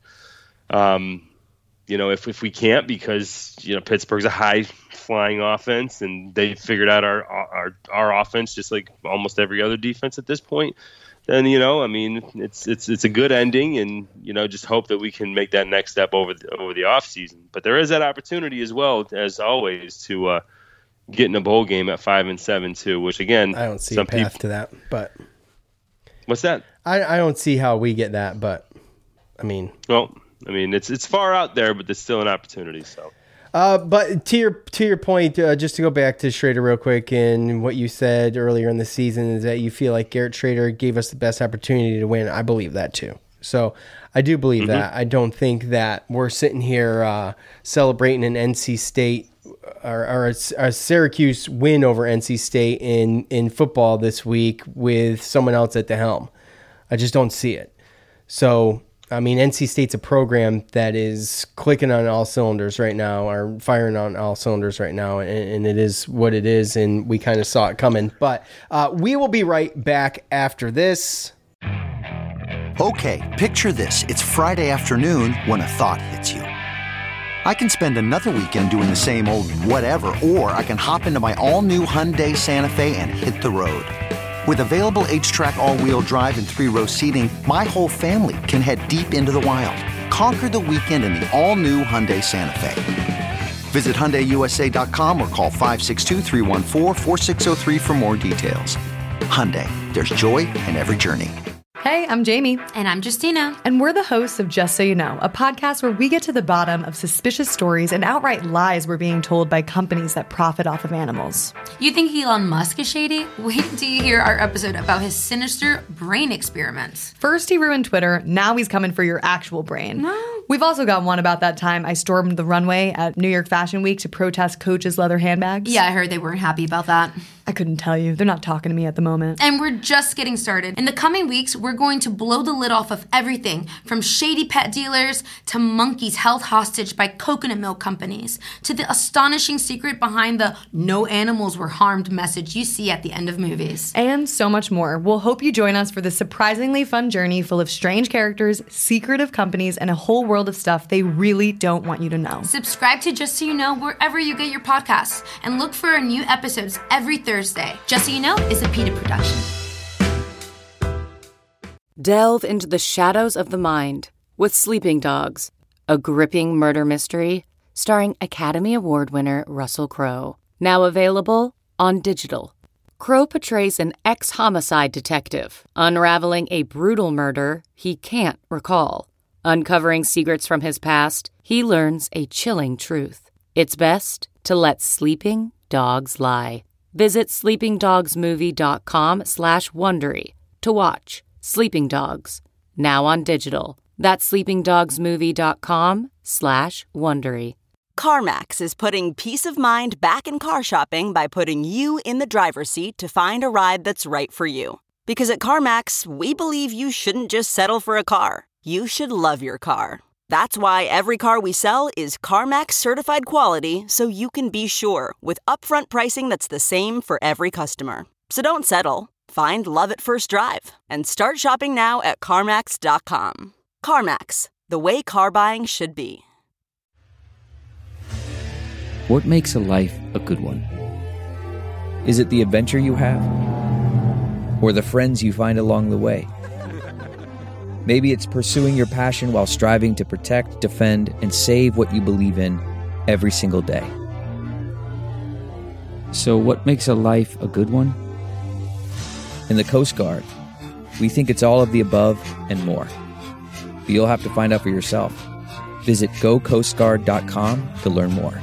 if we can't, because Pittsburgh's a high flying offense, and they figured out our offense just like almost every other defense at this point. Then it's a good ending, and just hope that we can make that next step over the off season. But there is that opportunity as well, as always, to get in a bowl game at 5-7 too. Which again, I don't see a path to that, but. What's that? I don't see how we get that, but it's far out there, but there's still an opportunity. So, but to your point, just to go back to Schrader real quick, and what you said earlier in the season is that you feel like Garrett Schrader gave us the best opportunity to win. I believe that too. So I do believe that. I don't think that we're sitting here celebrating an NC State or a Syracuse win over NC State in football this week with someone else at the helm. I just don't see it. So, NC State's a program that is clicking on all cylinders right now, or firing on all cylinders right now, and it is what it is, and we kind of saw it coming. But we will be right back after this. Okay, picture this. It's Friday afternoon when a thought hits you. I can spend another weekend doing the same old whatever, or I can hop into my all-new Hyundai Santa Fe and hit the road. With available H-Track all-wheel drive and 3-row seating, my whole family can head deep into the wild. Conquer the weekend in the all-new Hyundai Santa Fe. Visit HyundaiUSA.com or call 562-314-4603 for more details. Hyundai, there's joy in every journey. Hey, I'm Jamie. And I'm Justina. And we're the hosts of Just So You Know, a podcast where we get to the bottom of suspicious stories and outright lies we're being told by companies that profit off of animals. You think Elon Musk is shady? Wait till you hear our episode about his sinister brain experiments. First he ruined Twitter, now he's coming for your actual brain. No. We've also got one about that time I stormed the runway at New York Fashion Week to protest Coach's leather handbags. Yeah, I heard they weren't happy about that. I couldn't tell you. They're not talking to me at the moment. And we're just getting started. In the coming weeks, we're going to blow the lid off of everything from shady pet dealers to monkeys held hostage by coconut milk companies to the astonishing secret behind the "no animals were harmed" message you see at the end of movies. And so much more. We'll hope you join us for this surprisingly fun journey full of strange characters, secretive companies, and a whole world of stuff they really don't want you to know. Subscribe to Just So You Know wherever you get your podcasts and look for our new episodes every Thursday. Just So You Know is a PETA production. Delve into the shadows of the mind with Sleeping Dogs, a gripping murder mystery starring Academy Award winner Russell Crowe. Now available on digital. Crowe portrays an ex-homicide detective unraveling a brutal murder he can't recall. Uncovering secrets from his past, he learns a chilling truth. It's best to let sleeping dogs lie. Visit sleepingdogsmovie.com/Wondery to watch Sleeping Dogs, now on digital. That's sleepingdogsmovie.com/Wondery. CarMax is putting peace of mind back in car shopping by putting you in the driver's seat to find a ride that's right for you. Because at CarMax, we believe you shouldn't just settle for a car. You should love your car. That's why every car we sell is CarMax certified quality, so you can be sure with upfront pricing that's the same for every customer. So don't settle. Find love at first drive and start shopping now at CarMax.com. CarMax, the way car buying should be. What makes a life a good one? Is it the adventure you have? Or the friends you find along the way? Maybe it's pursuing your passion while striving to protect, defend, and save what you believe in every single day. So what makes a life a good one? In the Coast Guard, we think it's all of the above and more. But you'll have to find out for yourself. Visit gocoastguard.com to learn more.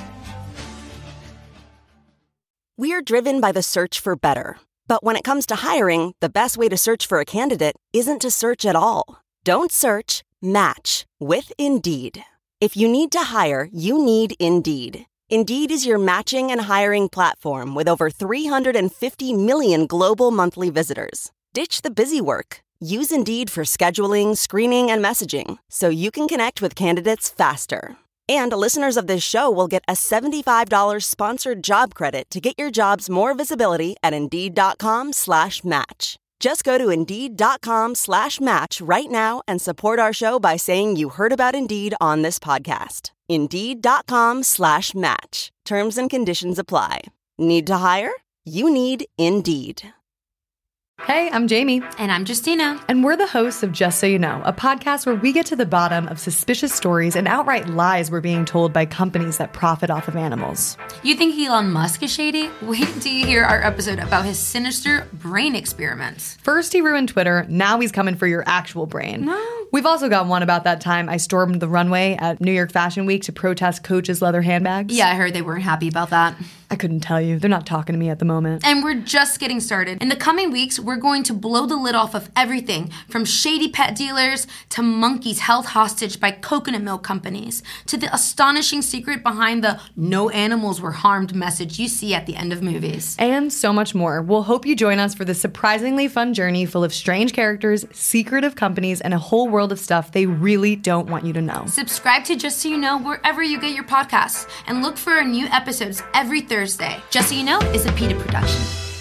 We're driven by the search for better. But when it comes to hiring, the best way to search for a candidate isn't to search at all. Don't search, match with Indeed. If you need to hire, you need Indeed. Indeed is your matching and hiring platform with over 350 million global monthly visitors. Ditch the busy work. Use Indeed for scheduling, screening, and messaging so you can connect with candidates faster. And listeners of this show will get a $75 sponsored job credit to get your jobs more visibility at Indeed.com/match. Just go to Indeed.com/match right now and support our show by saying you heard about Indeed on this podcast. Indeed.com/match. Terms and conditions apply. Need to hire? You need Indeed. Hey, I'm Jamie. And I'm Justina. And we're the hosts of Just So You Know, a podcast where we get to the bottom of suspicious stories and outright lies we're being told by companies that profit off of animals. You think Elon Musk is shady? Wait till you hear our episode about his sinister brain experiments. First he ruined Twitter, now he's coming for your actual brain. No. We've also got one about that time I stormed the runway at New York Fashion Week to protest Coach's leather handbags. Yeah, I heard they weren't happy about that. I couldn't tell you. They're not talking to me at the moment. And we're just getting started. In the coming weeks, we're going to blow the lid off of everything from shady pet dealers to monkeys held hostage by coconut milk companies to the astonishing secret behind the "no animals were harmed" message you see at the end of movies. And so much more. We'll hope you join us for this surprisingly fun journey full of strange characters, secretive companies, and a whole world of stuff they really don't want you to know. Subscribe to Just So You Know wherever you get your podcasts and look for our new episodes every Thursday. Just So You Know is a PETA production.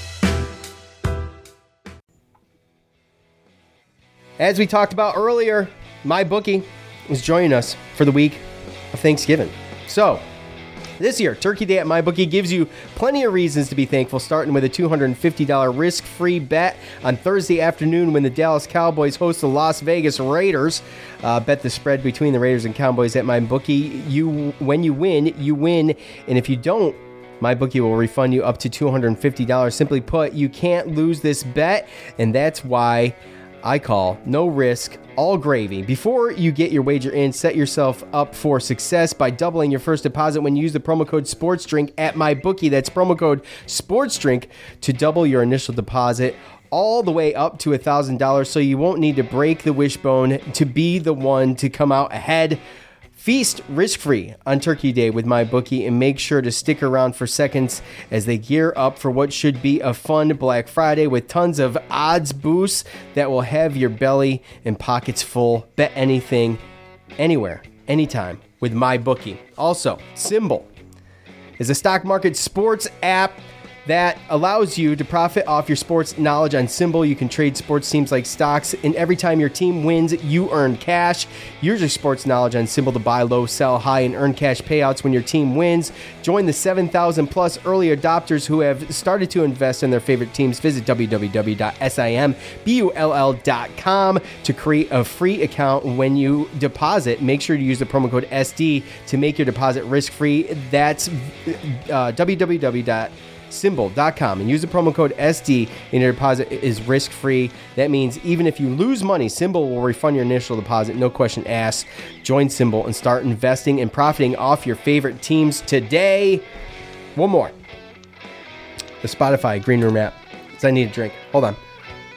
As we talked about earlier, MyBookie is joining us for the week of Thanksgiving. So, This year, Turkey Day at MyBookie gives you plenty of reasons to be thankful, starting with a $250 risk-free bet on Thursday afternoon when the Dallas Cowboys host the Las Vegas Raiders. Bet the spread between the Raiders and Cowboys at MyBookie. When you win. And if you don't, MyBookie will refund you up to $250. Simply put, you can't lose this bet, and that's why I call no risk, all gravy. Before you get your wager in, set yourself up for success by doubling your first deposit when you use the promo code SPORTSDRINK at MyBookie. That's promo code SPORTSDRINK to double your initial deposit all the way up to $1,000, so you won't need to break the wishbone to be the one to come out ahead. Feast risk-free on Turkey Day with MyBookie, and make sure to stick around for seconds as they gear up for what should be a fun Black Friday with tons of odds boosts that will have your belly and pockets full. Bet anything, anywhere, anytime with MyBookie. Also, Symbol is a stock market sports app that allows you to profit off your sports knowledge on Symbol. You can trade sports teams like stocks, and every time your team wins, you earn cash. Use your sports knowledge on Symbol to buy low, sell high, and earn cash payouts when your team wins. Join the 7,000 plus early adopters who have started to invest in their favorite teams. Visit www.simbull.com to create a free account. When you deposit, make sure to use the promo code SD to make your deposit risk-free. That's www.simbull.com and use the promo code SD, and your deposit is risk-free. That means even if you lose money, Symbol will refund your initial deposit, no question asked. Join Symbol and start investing and profiting off your favorite teams today. One more. The Spotify Green Room app. I need a drink. Hold on.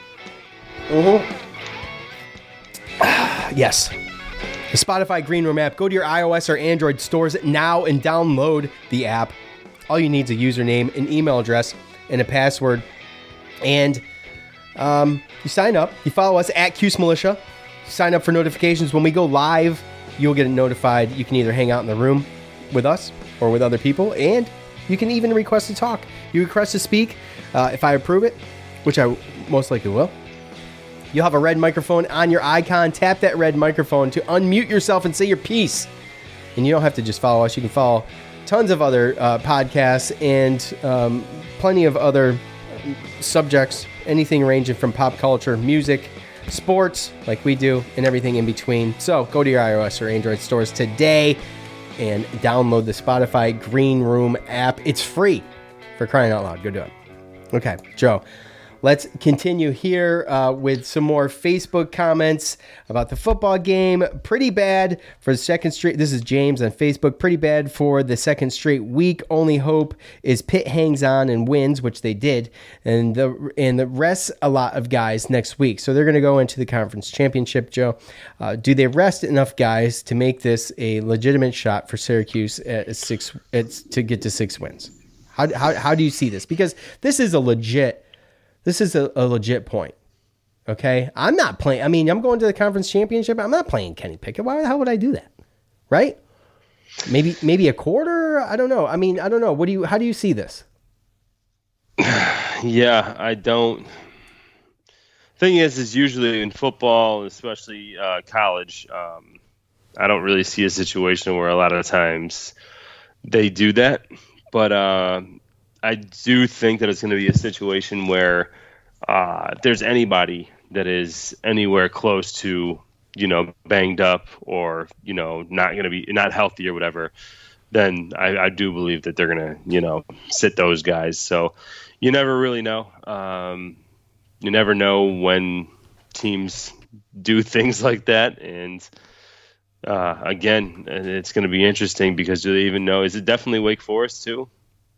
Yes. The Spotify Green Room app. Go to your iOS or Android stores now and download the app. All you need is a username, an email address, and a password. And you sign up. You follow us at Cuse Militia. Sign up for notifications. When we go live, you'll get notified. You can either hang out in the room with us or with other people, and you can even request to talk. You request to speak. If I approve it, which I most likely will, you'll have a red microphone on your icon. Tap that red microphone to unmute yourself and say your piece. And you don't have to just follow us. You can follow tons of other podcasts and plenty of other subjects, anything ranging from pop culture, music, sports, like we do, and everything in between. So go to your iOS or Android stores today and download the Spotify Green Room app. It's free, for crying out loud. Go do it. Okay, Joe. Let's continue here with some more Facebook comments about the football game. Pretty bad for the second straight. This is James on Facebook. Pretty bad for the second straight week. Only hope is Pitt hangs on and wins, which they did, and the rest a lot of guys next week. So they're going to go into the conference championship. Joe, do they rest enough guys to make this a legitimate shot for Syracuse to get to 6 wins? How do you see this? Because this is a legit. This is a legit point, okay? I'm not playing. I mean, I'm going to the conference championship. I'm not playing Kenny Pickett. Why the hell would I do that, right? Maybe a quarter. I don't know. I mean, I don't know. How do you see this? Yeah, I don't. Thing is usually in football, especially college, I don't really see a situation where a lot of times they do that, but. I do think that it's going to be a situation where if there's anybody that is anywhere close to, banged up or, not going to be not healthy or whatever, then I do believe that they're going to, sit those guys. So you never really know. You never know when teams do things like that. And again, it's going to be interesting because do they even know? Is it definitely Wake Forest too?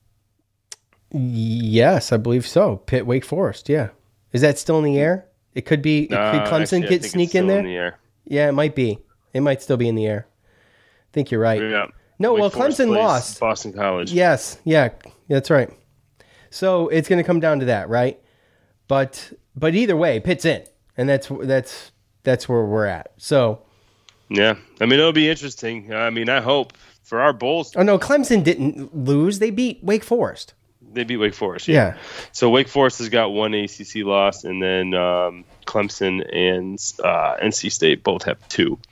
Yes, I believe so. Pitt, Wake Forest. Yeah, is that still in the air? It could be. Could Clemson sneak in there? In the air. Yeah, it might be. It might still be in the air. I think you're right. Yeah. No, Wake Forest Clemson lost. Boston College. Yes. Yeah, that's right. So it's going to come down to that, right? But either way, Pitt's in, and that's where we're at. So. Yeah, I mean it'll be interesting. I mean, I hope for our Bulls. Oh no, Clemson didn't lose. They beat Wake Forest. They beat Wake Forest, yeah. So Wake Forest has got one ACC loss, and then Clemson and NC State both have 2.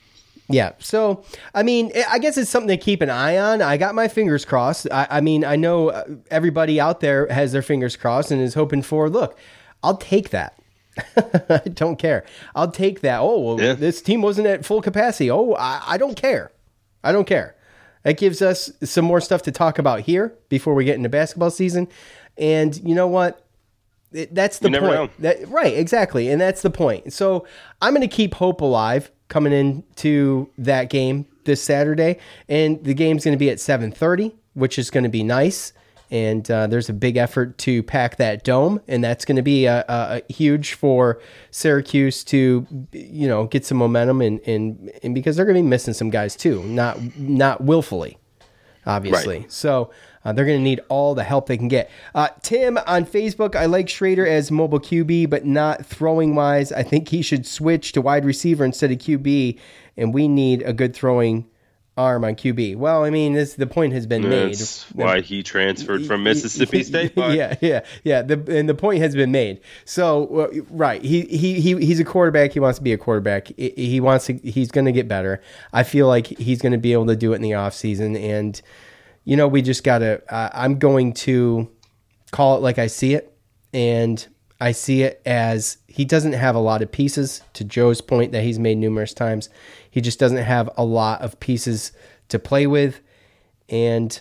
Yeah. So, I mean, I guess it's something to keep an eye on. I got my fingers crossed. I mean, I know everybody out there has their fingers crossed and is hoping for, look, I'll take that. I don't care. I'll take that. Oh, well, this team wasn't at full capacity. Oh, I don't care. I don't care. That gives us some more stuff to talk about here before we get into basketball season. And you know what? That's the point. Right, exactly. And that's the point. So I'm going to keep hope alive coming into that game this Saturday. And the game's going to be at 7:30, which is going to be nice. And there's a big effort to pack that dome. And that's going to be a huge for Syracuse to, get some momentum. And because they're going to be missing some guys too, not willfully, obviously. Right. So they're going to need all the help they can get. Tim on Facebook, I like Schrader as mobile QB, but not throwing wise. I think he should switch to wide receiver instead of QB, and we need a good throwing arm on QB. Well, I mean, the point has been made. That's why he transferred from Mississippi State. Yeah. The point has been made. So, right, he's a quarterback. He wants to be a quarterback. He's going to get better. I feel like he's going to be able to do it in the offseason, and we just got to, I'm going to call it like I see it. And I see it as he doesn't have a lot of pieces, to Joe's point that he's made numerous times. He just doesn't have a lot of pieces to play with. And,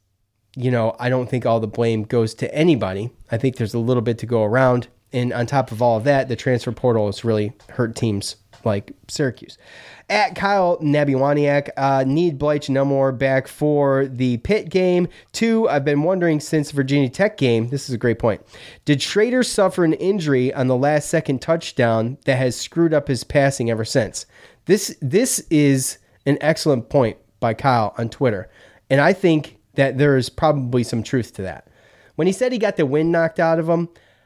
I don't think all the blame goes to anybody. I think there's a little bit to go around. And on top of all of that, the transfer portal has really hurt teams like Syracuse. At Kyle Nabiwaniak, need Bleich and Elmore back for the Pitt game. 2, I've been wondering since Virginia Tech game, this is a great point, did Schrader suffer an injury on the last second touchdown that has screwed up his passing ever since? This is an excellent point by Kyle on Twitter, and I think that there is probably some truth to that. When he said he got the wind knocked out of him,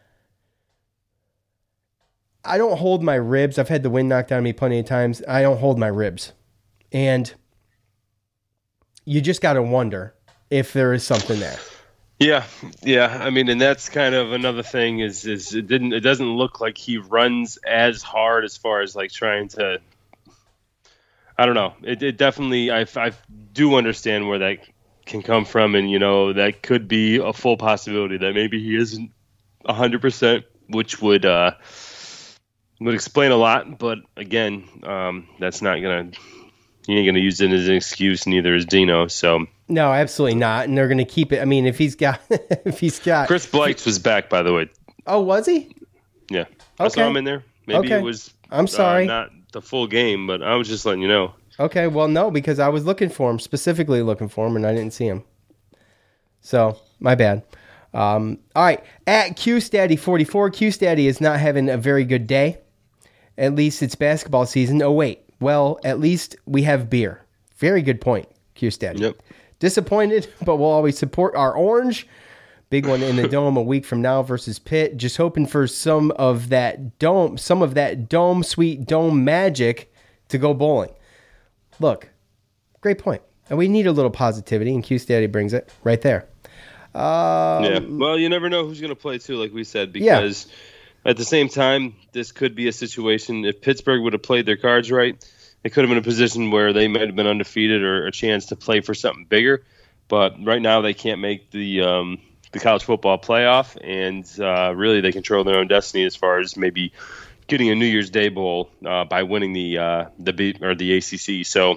I don't hold my ribs. I've had the wind knocked out of me plenty of times. I don't hold my ribs. And you just got to wonder if there is something there. Yeah. I mean, and that's kind of another thing is it doesn't look like he runs as hard as far as like trying to, I don't know. It definitely, I do understand where that can come from. And, that could be a full possibility that maybe he isn't 100%, which would explain a lot, but again, that's not you ain't gonna use it as an excuse. Neither is Dino. So no, absolutely not. And they're gonna keep it. I mean, if he's got Chris Bleich was back, by the way. Oh, was he? Yeah, I saw him in there. Maybe it was. I'm sorry, not the full game, but I was just letting you know. Okay, well, no, because I was specifically looking for him, and I didn't see him. So my bad. All right, at QStaddy44, QStaddy is not having a very good day. At least it's basketball season. Oh, wait. Well, at least we have beer. Very good point, QStaddy. Yep. Disappointed, but we'll always support our orange. Big one in the Dome a week from now versus Pitt. Just hoping for some of that dome, sweet dome magic to go bowling. Look, great point. And we need a little positivity, and QStaddy brings it right there. Yeah. Well, you never know who's going to play too, like we said, because at the same time, this could be a situation. If Pittsburgh would have played their cards right, they could have been in a position where they might have been undefeated or a chance to play for something bigger. But right now, they can't make the college football playoff, and really they control their own destiny as far as maybe getting a New Year's Day bowl by winning the ACC. So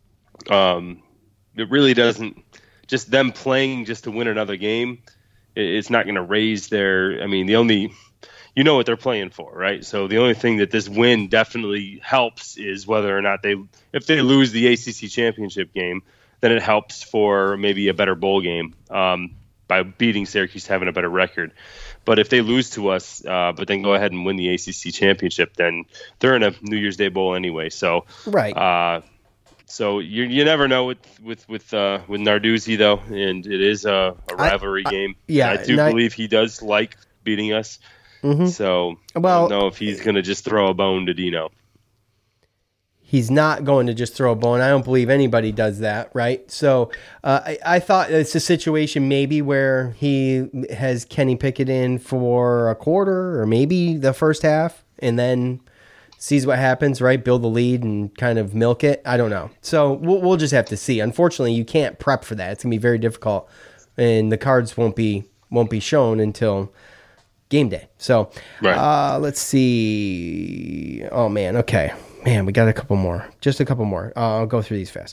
it really doesn't. Just them playing just to win another game, it's not going to raise their. I mean, what they're playing for, right? So the only thing that this win definitely helps is whether or not if they lose the ACC championship game, then it helps for maybe a better bowl game by beating Syracuse, having a better record. But if they lose to us, but then go ahead and win the ACC championship, then they're in a New Year's Day bowl anyway. So right. So you never know with Narduzzi though, and it is a rivalry game. Yeah, I do believe he does like beating us. Mm-hmm. So I don't know if he's going to just throw a bone to Dino. He's not going to just throw a bone. I don't believe anybody does that, right? So I thought it's a situation maybe where he has Kenny Pickett in for a quarter or maybe the first half, and then sees what happens, right? Build the lead and kind of milk it. I don't know. So we'll just have to see. Unfortunately, you can't prep for that. It's gonna be very difficult, and the cards won't be shown until game day. So let's see. Oh man, okay, man, we got a couple more. Just a couple more. I'll go through these fast.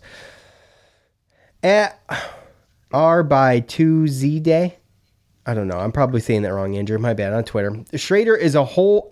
At R by 2Z Day. I don't know. I'm probably saying that wrong, Andrew. My bad. On Twitter, Schrader has a whole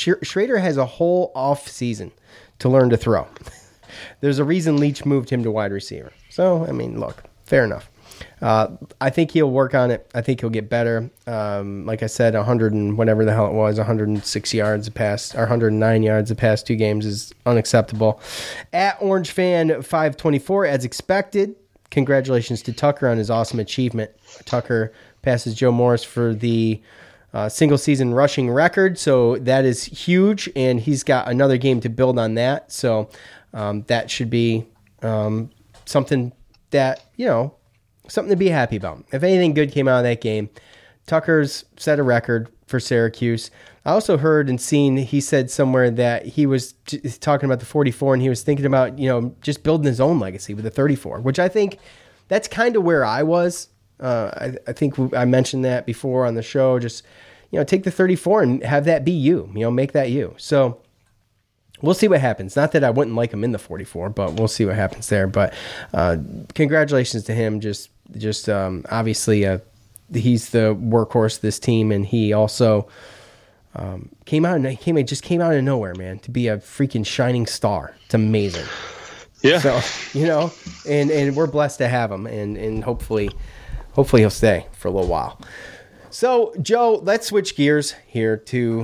off season to learn to throw. There's a reason Leach moved him to wide receiver. So I mean, look, fair enough. I think he'll work on it. I think he'll get better. Like I said, 100 and whatever the hell it was, 106 yards a pass, or 109 yards a pass 2 games is unacceptable. At Orange Fan 524, as expected. Congratulations to Tucker on his awesome achievement. Tucker passes Joe Morris for the single season rushing record, so that is huge, and he's got another game to build on that. So that should be something that, something to be happy about. If anything good came out of that game, Tucker's set a record for Syracuse. I also heard and seen, he said somewhere that he was talking about the 44, and he was thinking about, just building his own legacy with the 34, which I think that's kind of where I was. I think I mentioned that before on the show. Just, take the 34 and have that be you. Make that you. So we'll see what happens. Not that I wouldn't like him in the 44, but we'll see what happens there. But congratulations to him. Just obviously, he's the workhorse of this team, and he also came out of nowhere, man, to be a freaking shining star. It's amazing. Yeah. So and we're blessed to have him, and hopefully he'll stay for a little while. So, Joe, let's switch gears here to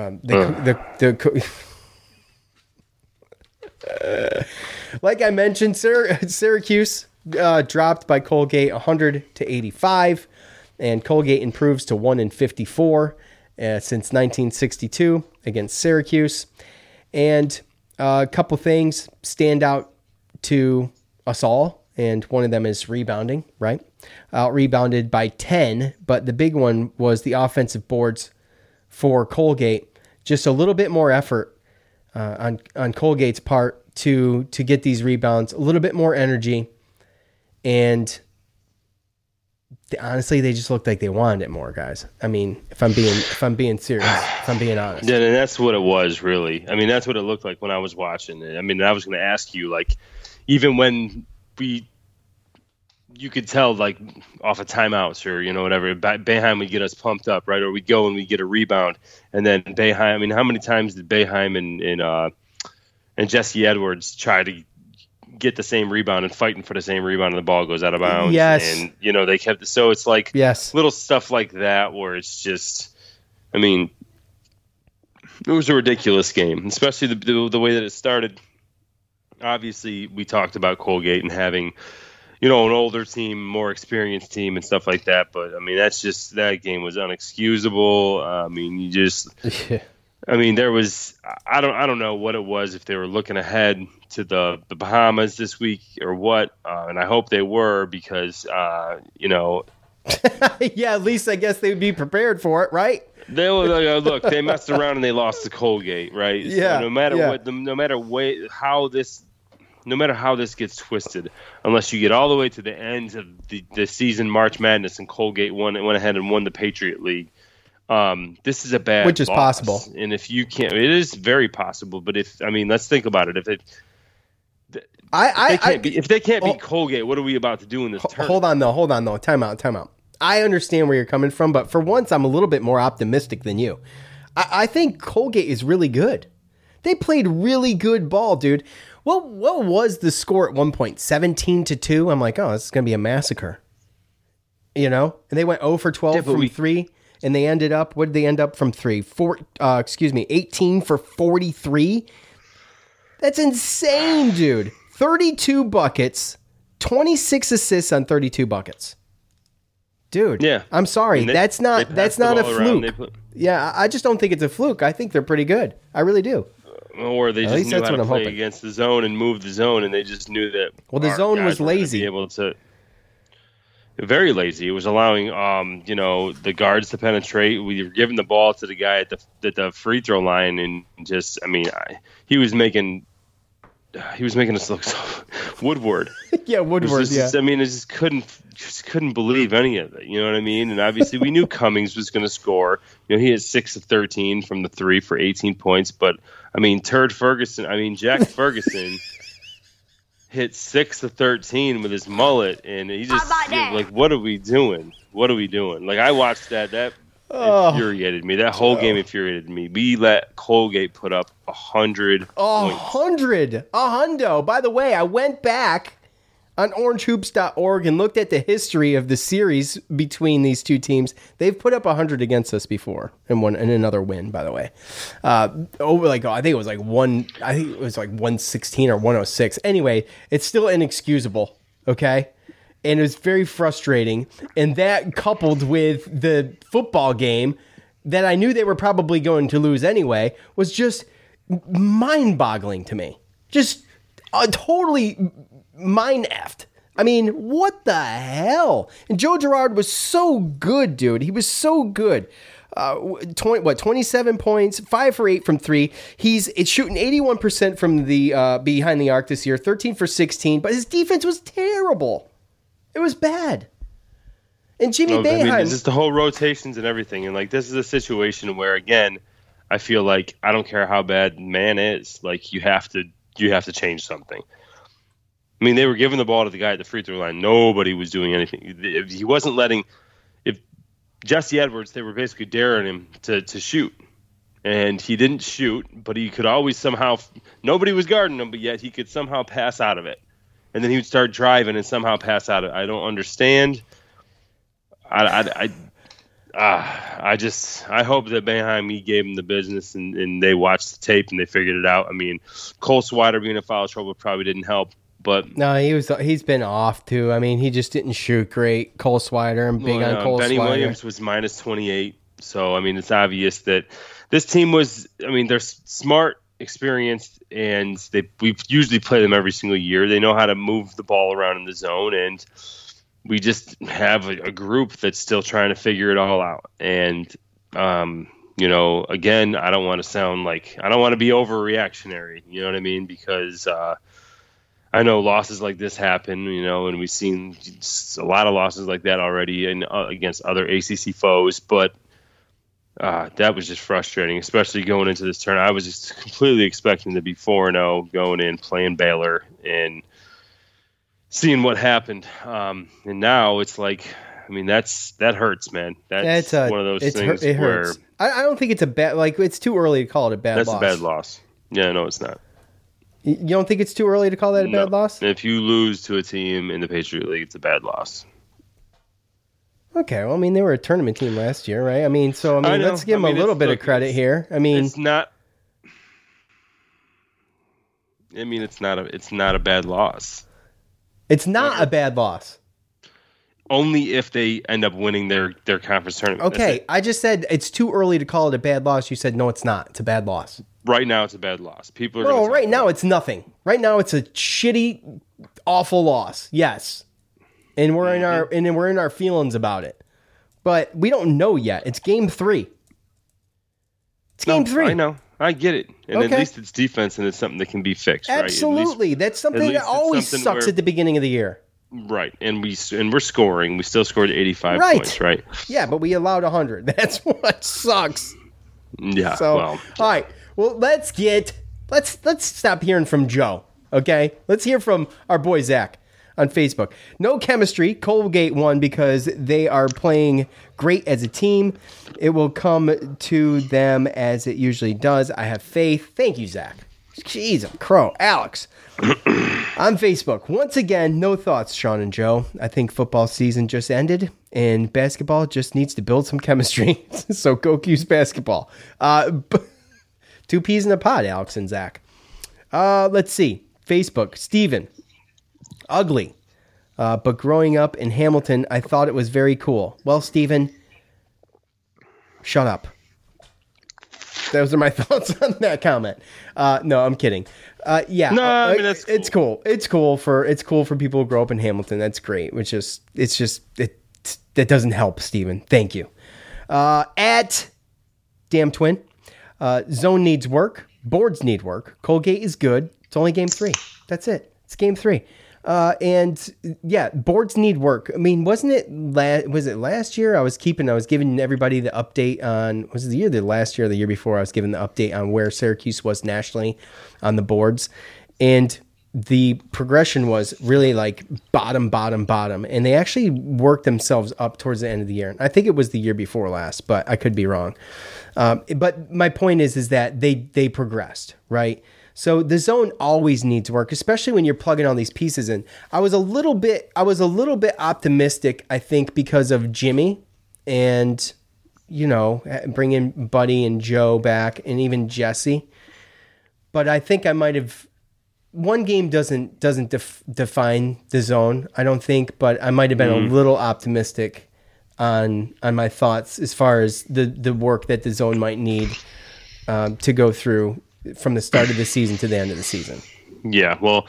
like I mentioned, Syracuse dropped by Colgate 100-85, and Colgate improves to 1-54 since 1962 against Syracuse. And a couple things stand out to us all, and one of them is rebounding, right? Out-rebounded by 10, but the big one was the offensive boards for Colgate. Just a little bit more effort on Colgate's part to get these rebounds, a little bit more energy, and honestly, they just looked like they wanted it more, guys. I mean, if I'm being serious, if I'm being honest. Yeah, and that's what it was, really. I mean, that's what it looked like when I was watching it. I mean, I was going to ask you, like, even when you could tell, like, off of timeouts or, whatever, Boeheim would get us pumped up, right? Or we'd go and we'd get a rebound. And then Boeheim, I mean, how many times did Boeheim and Jesse Edwards try to get the same rebound and fighting for the same rebound, and the ball goes out of bounds? Yes. And, they kept it. So it's like little stuff like that where it's just, I mean, it was a ridiculous game, especially the way that it started. Obviously, we talked about Colgate and having, an older team, more experienced team and stuff like that. But, I mean, that game was unexcusable. I mean, I mean, there was, I don't know what it was, if they were looking ahead to the Bahamas this week or what. And I hope they were, because, yeah, at least I guess they would be prepared for it, right? They look, they messed around and they lost to Colgate, right? Yeah. So no matter how this gets twisted, unless you get all the way to the end of the season, March Madness, and Colgate went ahead and won the Patriot League. This is a bad, which is loss. possible. And if you can't, it is very possible. But let's think about it. If they can't beat Colgate, what are we about to do in this tournament? Hold on though. Time out. I understand where you're coming from, but for once, I'm a little bit more optimistic than you. I think Colgate is really good. They played really good ball, dude. What was the score at one point? 17-2. I'm like, oh, this is gonna be a massacre. And they went 0 for 12 from 3. And they ended up, what did they end up from 3? 18 for 43. That's insane, dude. 32 buckets, 26 assists on 32 buckets. Dude, yeah. I'm sorry. That's not a fluke. Yeah, I just don't think it's a fluke. I think they're pretty good. I really do. Or they just knew how to play against the zone and move the zone, and they just knew that. Well, the zone was lazy. It very lazy. It was allowing, the guards to penetrate. We were giving the ball to the guy at the free throw line, and just, he was making us look so Woodward. Yeah, Woodward. I just couldn't believe any of it. You know what I mean? And obviously, we knew Cummings was going to score. He had 6 of 13 from the 3 for 18 points. But Jack Ferguson. Hit 6 of 13 with his mullet, and he just what are we doing? Like, I watched that infuriated me. That whole game infuriated me. We let Colgate put up 100 points. 100. By the way, I went back on orangehoops.org and looked at the history of the series between these two teams. They've put up 100 against us before and another win, by the way. I think it was like 116 or 106. Anyway, it's still inexcusable, okay? And it was very frustrating. And that coupled with the football game that I knew they were probably going to lose anyway was just mind-boggling to me. Just totally mind-effed. What the hell? And Joe Girard was so good, dude. He was so good. 27 points, 5 for 8 from 3. It's shooting 81% from the behind the arc this year, 13 for 16, but his defense was terrible. It was bad. And Jimmy Boeheim... it's just the whole rotations and everything. And, this is a situation where, again, I feel like I don't care how bad man is. You have to change something. They were giving the ball to the guy at the free throw line. Nobody was doing anything. He wasn't letting... If Jesse Edwards, they were basically daring him to shoot. And he didn't shoot, but he could always somehow... Nobody was guarding him, but yet he could somehow pass out of it. And then he would start driving and somehow pass out of it. I don't understand. I hope that Boeheim gave him the business and they watched the tape and they figured it out. Cole Swider being in foul trouble probably didn't help. But no, he's been off too. He just didn't shoot great. Cole Swider, I'm big on Cole Benny Swider. Williams was minus 28. So, it's obvious that this team was, they're smart, experienced, and we usually play them every single year. They know how to move the ball around in the zone, and we just have a group that's still trying to figure it all out. And, again, I don't want to be overreactionary, you know what I mean? Because, I know losses like this happen, and we've seen a lot of losses like that already against other ACC foes, but that was just frustrating, especially going into this tournament. I was just completely expecting to be 4-0 going in, playing Baylor, and seeing what happened. And now it's that hurts, man. That's one of those things it where... hurts. I don't think it's a bad, it's too early to call it a bad loss. That's a bad loss. Yeah, no, it's not. You don't think it's too early to call that a bad loss? If you lose to a team in the Patriot League, it's a bad loss. Okay, well, they were a tournament team last year, right? Let's give them a little bit of credit here. It's not. It's not a bad loss. It's not a bad loss. Only if they end up winning their conference tournament. Okay, I just said it's too early to call it a bad loss. You said no, it's not. It's a bad loss. Right now, it's a bad loss. People are. Right now, it's nothing. Right now, it's a shitty, awful loss. Yes, and we're in our feelings about it, but we don't know yet. It's game 3. It's game 3. I know. I get it, and at least it's defense, and it's something that can be fixed. Absolutely, right? That's something that always sucks at the beginning of the year. Right, and we're scoring. We still scored 85 points, right? Yeah, but we allowed 100. That's what sucks. Yeah. So, all right. Well, let's stop hearing from Joe. Okay, let's hear from our boy Zach on Facebook. No chemistry. Colgate won because they are playing great as a team. It will come to them as it usually does. I have faith. Thank you, Zach. Jeez, I'm crow. Alex on Facebook. Once again, no thoughts, Sean and Joe. I think football season just ended and basketball just needs to build some chemistry. So go Cuse basketball. 2 peas in a pod, Alex and Zach. Let's see. Facebook. Steven. Ugly. But growing up in Hamilton, I thought it was very cool. Well, Steven, shut up. those are my thoughts on that comment. No, I'm kidding. Yeah, no, I mean, that's cool. It's cool. It's cool for people who grow up in Hamilton. That's great. That doesn't help, Steven. Thank you. At Damn Twin, zone needs work. Boards need work. Colgate is good. It's only game 3. That's it. It's game 3. And yeah, boards need work. I mean, was it last year? I was giving everybody the update on, was it the last year or the year before? I was giving the update on where Syracuse was nationally on the boards. And the progression was really like bottom. And they actually worked themselves up towards the end of the year. I think it was the year before last, but I could be wrong. But my point is that they progressed, right? So the zone always needs work, especially when you're plugging all these pieces in. I was a little bit optimistic, I think, because of Jimmy and, bringing Buddy and Joe back and even Jesse. But I think I might have, one game doesn't define the zone, I don't think, but I might have been a little optimistic on my thoughts as far as the work that the zone might need to go through from the start of the season to the end of the season. Yeah, well,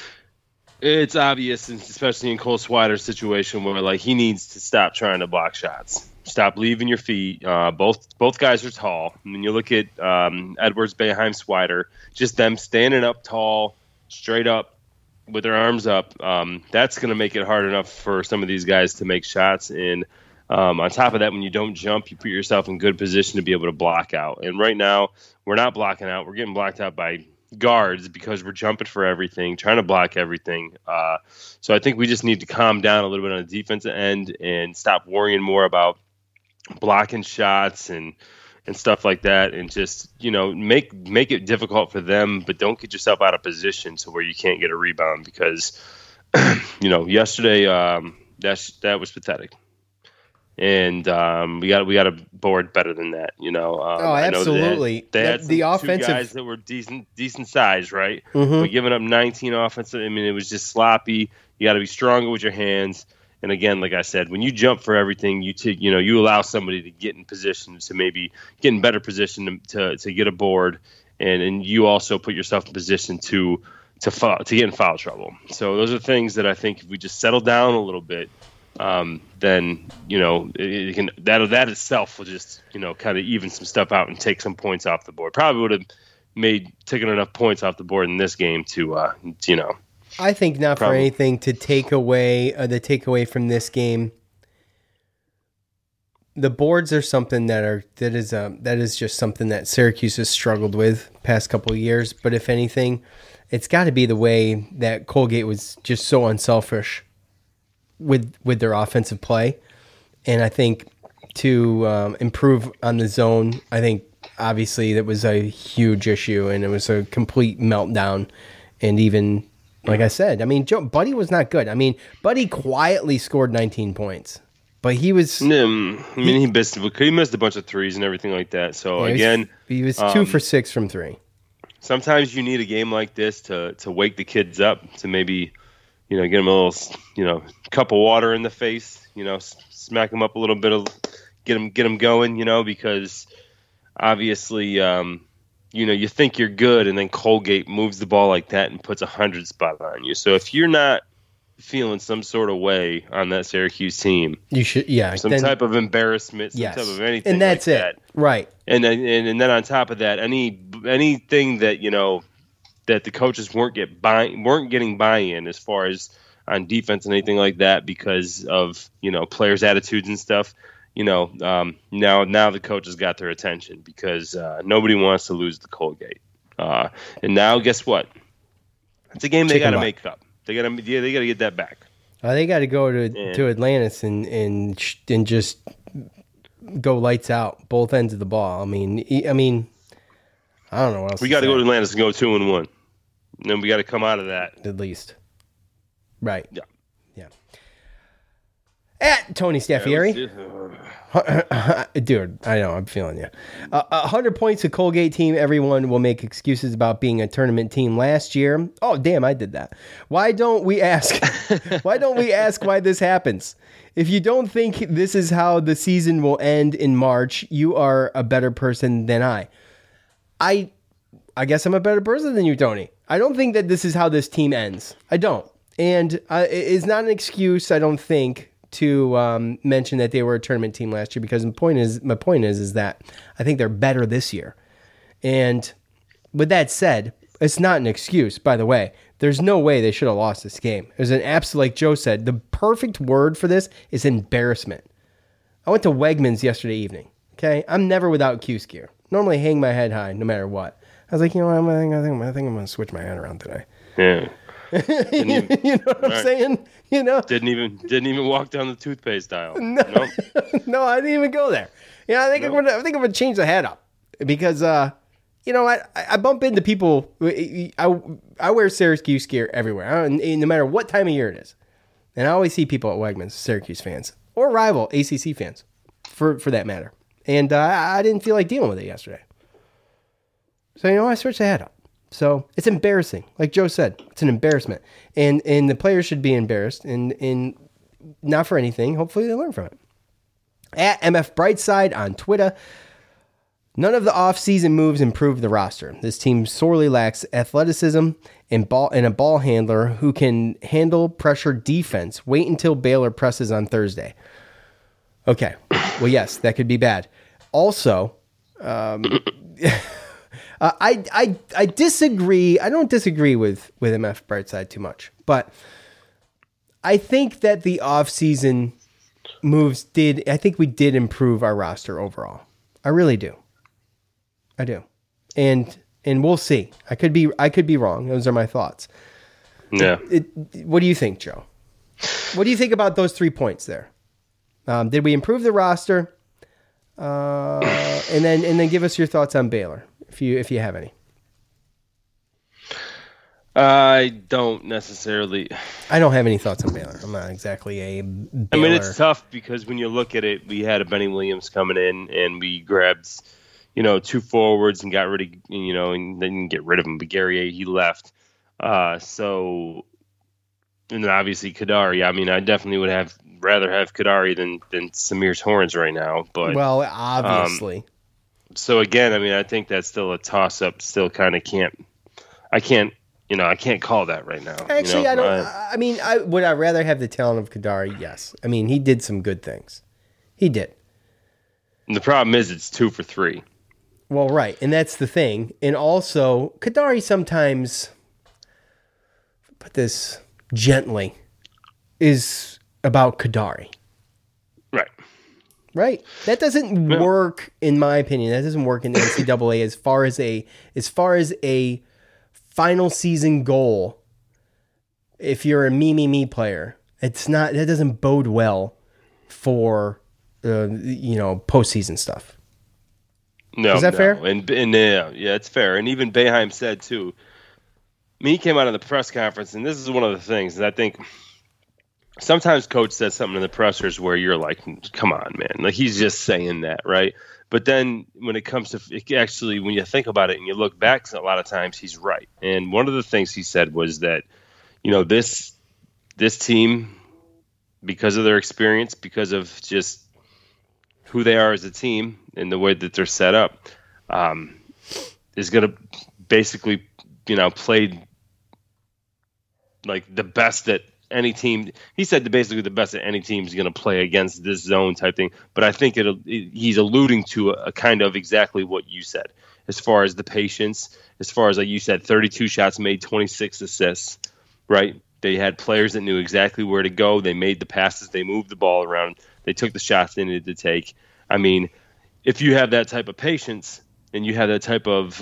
it's obvious, especially in Cole Swider's situation, where like he needs to stop trying to block shots, stop leaving your feet. Both guys are tall. I mean, you look at Edwards, Boeheim, Swider, just them standing up tall, straight up with their arms up. That's going to make it hard enough for some of these guys to make shots. And on top of that, when you don't jump, you put yourself in good position to be able to block out. And right now, we're not blocking out. We're getting blocked out by guards because we're jumping for everything, trying to block everything. So I think we just need to calm down a little bit on the defensive end and stop worrying more about blocking shots and stuff like that, and just make it difficult for them, but don't get yourself out of position to where you can't get a rebound, because yesterday that was pathetic. And we got a board better than that, absolutely. I know they had the offensive 2 guys that were decent size, right? Mm-hmm. But giving up 19 offensive, I mean, it was just sloppy. You got to be stronger with your hands. And again, like I said, when you jump for everything, you allow somebody to get in position to maybe get in better position to get a board, and you also put yourself in position to get in foul trouble. So those are things that I think if we just settle down a little bit, then that itself will just kind of even some stuff out and take some points off the board. Probably would have taken enough points off the board in this game to I think not for anything to take away from this game. The boards are something that is just something that Syracuse has struggled with past couple of years. But if anything, it's got to be the way that Colgate was just so unselfish with their offensive play. And I think to improve on the zone, I think obviously that was a huge issue, and it was a complete meltdown. And even, like I said, I mean, Buddy was not good. I mean, Buddy quietly scored 19 points, but he was... he missed a bunch of threes and everything like that. So, he was 2 for 6 from 3. Sometimes you need a game like this to wake the kids up, to maybe... get them a little, cup of water in the face, smack them up a little bit, get them going, because obviously, you think you're good, and then Colgate moves the ball like that and puts 100 spot on you. So if you're not feeling some sort of way on that Syracuse team, you should, some type of embarrassment, some type of anything, and that's like it, that. Right? And then on top of that, anything that that the coaches weren't getting buy-in as far as on defense and anything like that because of players' attitudes and stuff. Now the coach has got their attention because nobody wants to lose to Colgate. And now guess what? It's a game they got to make up. They got to get that back. They got to go to Atlantis and just go lights out both ends of the ball. I mean, I don't know what else. We got to go to Atlantis and go 2-1. And then we got to come out of that. At least. Right. Yeah. At Tony Staffieri. Dude, I know, I'm feeling you. 100 points to Colgate team. Everyone will make excuses about being a tournament team last year. Oh, damn, I did that. Why don't we ask why this happens? If you don't think this is how the season will end in March, you are a better person than I. I guess I'm a better person than you, Tony. I don't think that this is how this team ends. I don't. And it's not an excuse, I don't think, to mention that they were a tournament team last year, because my point is that I think they're better this year. And with that said, it's not an excuse, by the way. There's no way they should have lost this game. It was an absolute, like Joe said, the perfect word for this is embarrassment. I went to Wegmans yesterday evening. Okay, I'm never without Cuse gear. Normally hang my head high no matter what. I was like, you know what, I think I'm going to switch my hat around today. Yeah. You know what I'm saying? You know, didn't even walk down the toothpaste aisle. No, nope. No, I didn't even go there. Yeah, I think I'm gonna change the hat up because you know, I bump into people. I wear Syracuse gear everywhere, no matter what time of year it is, and I always see people at Wegmans, Syracuse fans or rival ACC fans, for that matter. And I didn't feel like dealing with it yesterday, so you know, I switched the hat up. So it's embarrassing. Like Joe said, it's an embarrassment. And the players should be embarrassed, and not for anything. Hopefully they learn from it. At MF Brightside on Twitter, none of the offseason moves improved the roster. This team sorely lacks athleticism and a ball handler who can handle pressure defense. Wait until Baylor presses on Thursday. Okay. Well, yes, that could be bad. Also, I disagree. I don't disagree with MF Brightside too much, but I think that the offseason moves I think we did improve our roster overall. I really do. I do. And we'll see. I could be wrong. Those are my thoughts. Yeah. What do you think, Joe? What do you think about those 3 points there? Did we improve the roster? And then give us your thoughts on Baylor, if you have any. I don't necessarily. I don't have any thoughts on Baylor. I'm not exactly a Baylor. I mean, it's tough because when you look at it, we had a Benny Williams coming in, and we grabbed, 2 forwards and got rid of, and then get rid of him. But Gary, he left. So, and then obviously Kadari. I mean, I definitely would rather have Kadari than Samir Torrance right now. But well, obviously. So again, I mean, I think that's still a toss-up. Still kind of I can't call that right now. Actually, I don't. I mean, would I rather have the talent of Kadari? Yes. I mean, he did some good things. He did. And the problem is it's 2 for 3. Well, right, and that's the thing. And also, Kadari sometimes, put this gently, is about Kadari. Right. Right. That doesn't work, in my opinion. That doesn't work in the NCAA as far as a final season goal. If you're a me player, that doesn't bode well for postseason stuff. No, is that fair? And yeah, it's fair. And even Boeheim said too. I mean, he came out of the press conference, and this is one of the things that I think sometimes coach says something in the pressers where you're like, come on, man. Like, he's just saying that, right? But then when it comes to actually, when you think about it and you look back, a lot of times he's right. And one of the things he said was that, this team, because of their experience, because of just who they are as a team and the way that they're set up, is going to basically, play like the best that any team. He said basically the best that any team is going to play against this zone type thing. But I think he's alluding to a kind of exactly what you said, as far as the patience, as far as, like you said, 32 shots made, 26 assists, right? They had players that knew exactly where to go. They made the passes. They moved the ball around. They took the shots they needed to take. I mean, if you have that type of patience and you have that type of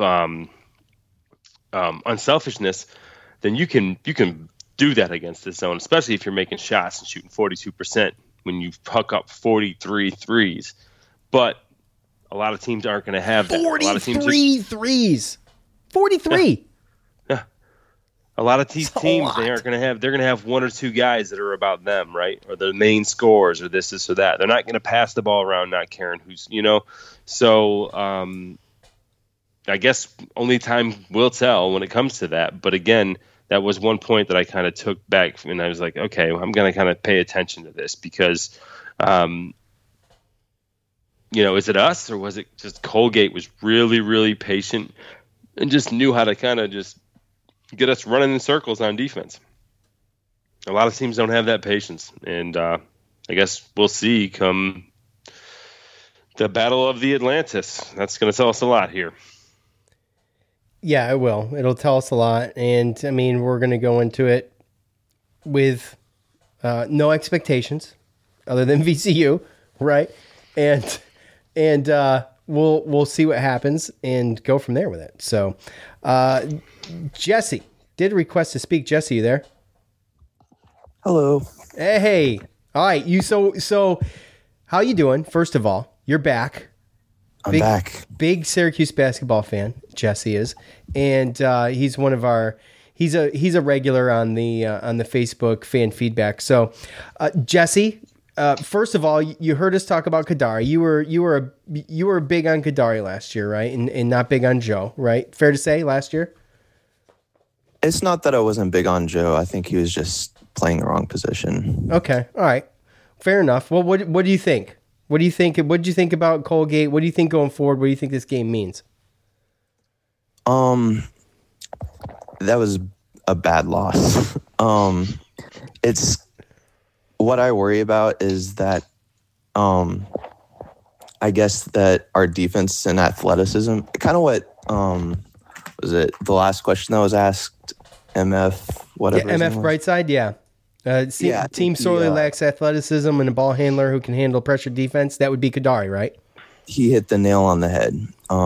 unselfishness, then you can do that against this zone, especially if you're making shots and shooting 42% when you puck up 43 threes. But a lot of teams aren't going to have that. 43 threes. 43. Yeah. A lot of these teams, they're going to have 1 or 2 guys that are about them, right? Or the main scorers or this or that. They're not going to pass the ball around not caring who's, So I guess only time will tell when it comes to that. But again, that was one point that I kind of took back, and I was like, okay, I'm going to kind of pay attention to this because, is it us or was it just Colgate was really, really patient and just knew how to kind of just get us running in circles on defense? A lot of teams don't have that patience, and I guess we'll see come the Battle of the Atlantis. That's going to tell us a lot here. Yeah, it will. It'll tell us a lot, and I mean, we're going to go into it with no expectations other than VCU, right? And we'll see what happens and go from there with it. So, Jesse did request to speak. Jesse, you there? Hello. Hey. All right. So how you doing? First of all, you're back. I'm back. Big Syracuse basketball fan, Jesse is, and he's one of our. He's a regular on the Facebook fan feedback. So, Jesse, first of all, you heard us talk about Kadary. You were big on Kadary last year, right? And not big on Joe, right? Fair to say, last year. It's not that I wasn't big on Joe. I think he was just playing the wrong position. Okay, all right, fair enough. Well, what do you think? What do you think? What did you think about Colgate? What do you think going forward? What do you think this game means? That was a bad loss. It's what I worry about is that I guess that our defense and athleticism, kind of what was it the last question that was asked? MF whatever. Yeah, MF Brightside, yeah. Team sorely lacks athleticism and a ball handler who can handle pressure defense. That would be Kadary, right? He hit the nail on the head.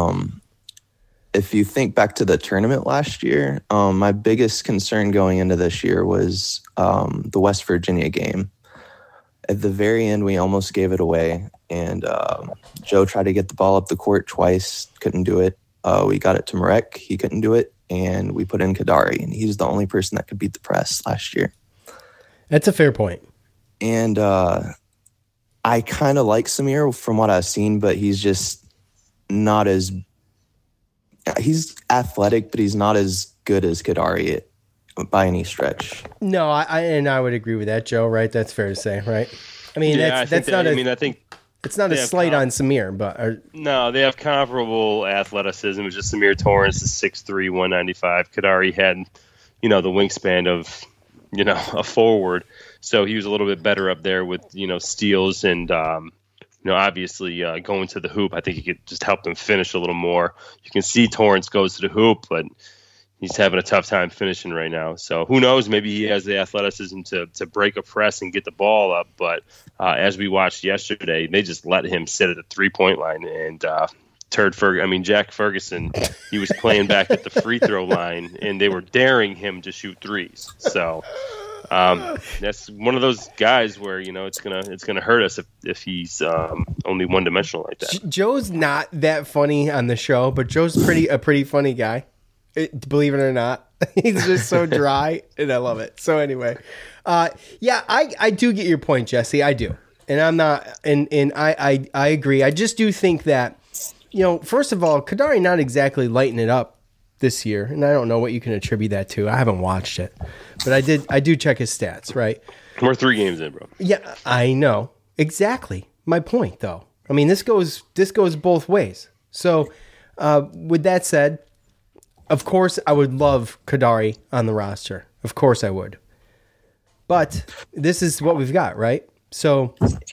If you think back to the tournament last year, my biggest concern going into this year was the West Virginia game. At the very end, we almost gave it away, and Joe tried to get the ball up the court twice, couldn't do it. We got it to Marek, he couldn't do it, and we put in Kadary, and he's the only person that could beat the press last year. That's a fair point. And I kind of like Samir from what I've seen, but he's just not as... He's athletic, but he's not as good as Kadary by any stretch. No, I would agree with that, Joe, right? That's fair to say, right? I mean, I think it's not a slight on Samir, but... No, they have comparable athleticism. It's just Samir Torrance is 6'3", 195. Kadary had, the wingspan of... a forward. So he was a little bit better up there with, steals and, obviously going to the hoop. I think he could just help them finish a little more. You can see Torrance goes to the hoop, but he's having a tough time finishing right now. So who knows? Maybe he has the athleticism to break a press and get the ball up. But as we watched yesterday, they just let him sit at the 3-point line and, Jack Ferguson, he was playing back at the free throw line, and they were daring him to shoot threes. So that's one of those guys where it's gonna hurt us if he's only one dimensional like that. Joe's not that funny on the show, but Joe's a pretty funny guy. Believe it or not, he's just so dry, and I love it. So anyway, I do get your point, Jesse. I do, and I'm not, and I agree. I just do think that. First of all, Kadary not exactly lighting it up this year, and I don't know what you can attribute that to. I haven't watched it, but I do check his stats, right? We're 3 games in, bro. Yeah, I know. Exactly. My point, though. I mean, this goes both ways. So, with that said, of course, I would love Kadary on the roster. Of course I would. But this is what we've got, right? So...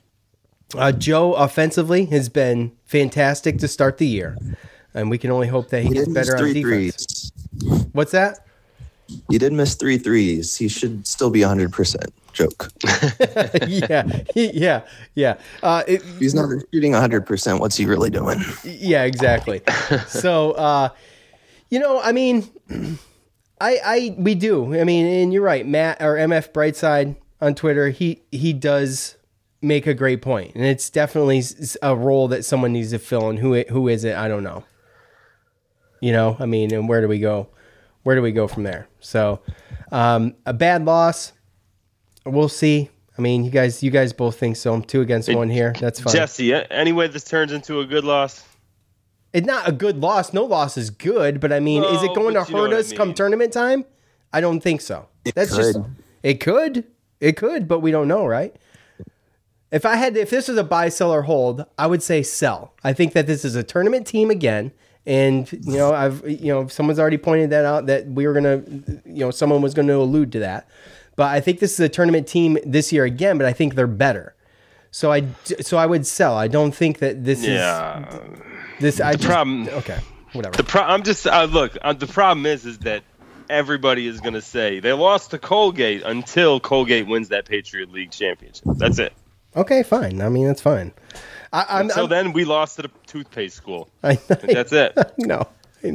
Joe offensively has been fantastic to start the year, and we can only hope that he gets better on defense. What's that? You did miss 3 threes. He should still be 100%. Joke. Yeah. He's not shooting 100%. What's he really doing? Yeah, exactly. So, we do. I mean, and you're right, Matt or MF Brightside on Twitter. He does make a great point, and it's definitely a role that someone needs to fill. And who is it? I don't know. And where do we go? Where do we go from there? So, a bad loss. We'll see. I mean, you guys both think so. I'm 2 against 1 here. That's fine. Jesse, anyway, this turns into a good loss. It's not a good loss. No loss is good, but I mean, is it going to hurt us come tournament time? I don't think so. It could, but we don't know, right? If this was a buy, sell, or hold, I would say sell. I think that this is a tournament team again. And, someone's already pointed that out, that we were going to, someone was going to allude to that. But I think this is a tournament team this year again, but I think they're better. So I would sell. I don't think that this is... Okay, whatever. The problem is that everybody is going to say they lost to Colgate until Colgate wins that Patriot League championship. That's it. Okay, fine. I mean, that's fine. Then we lost to the toothpaste school. That's it. I know.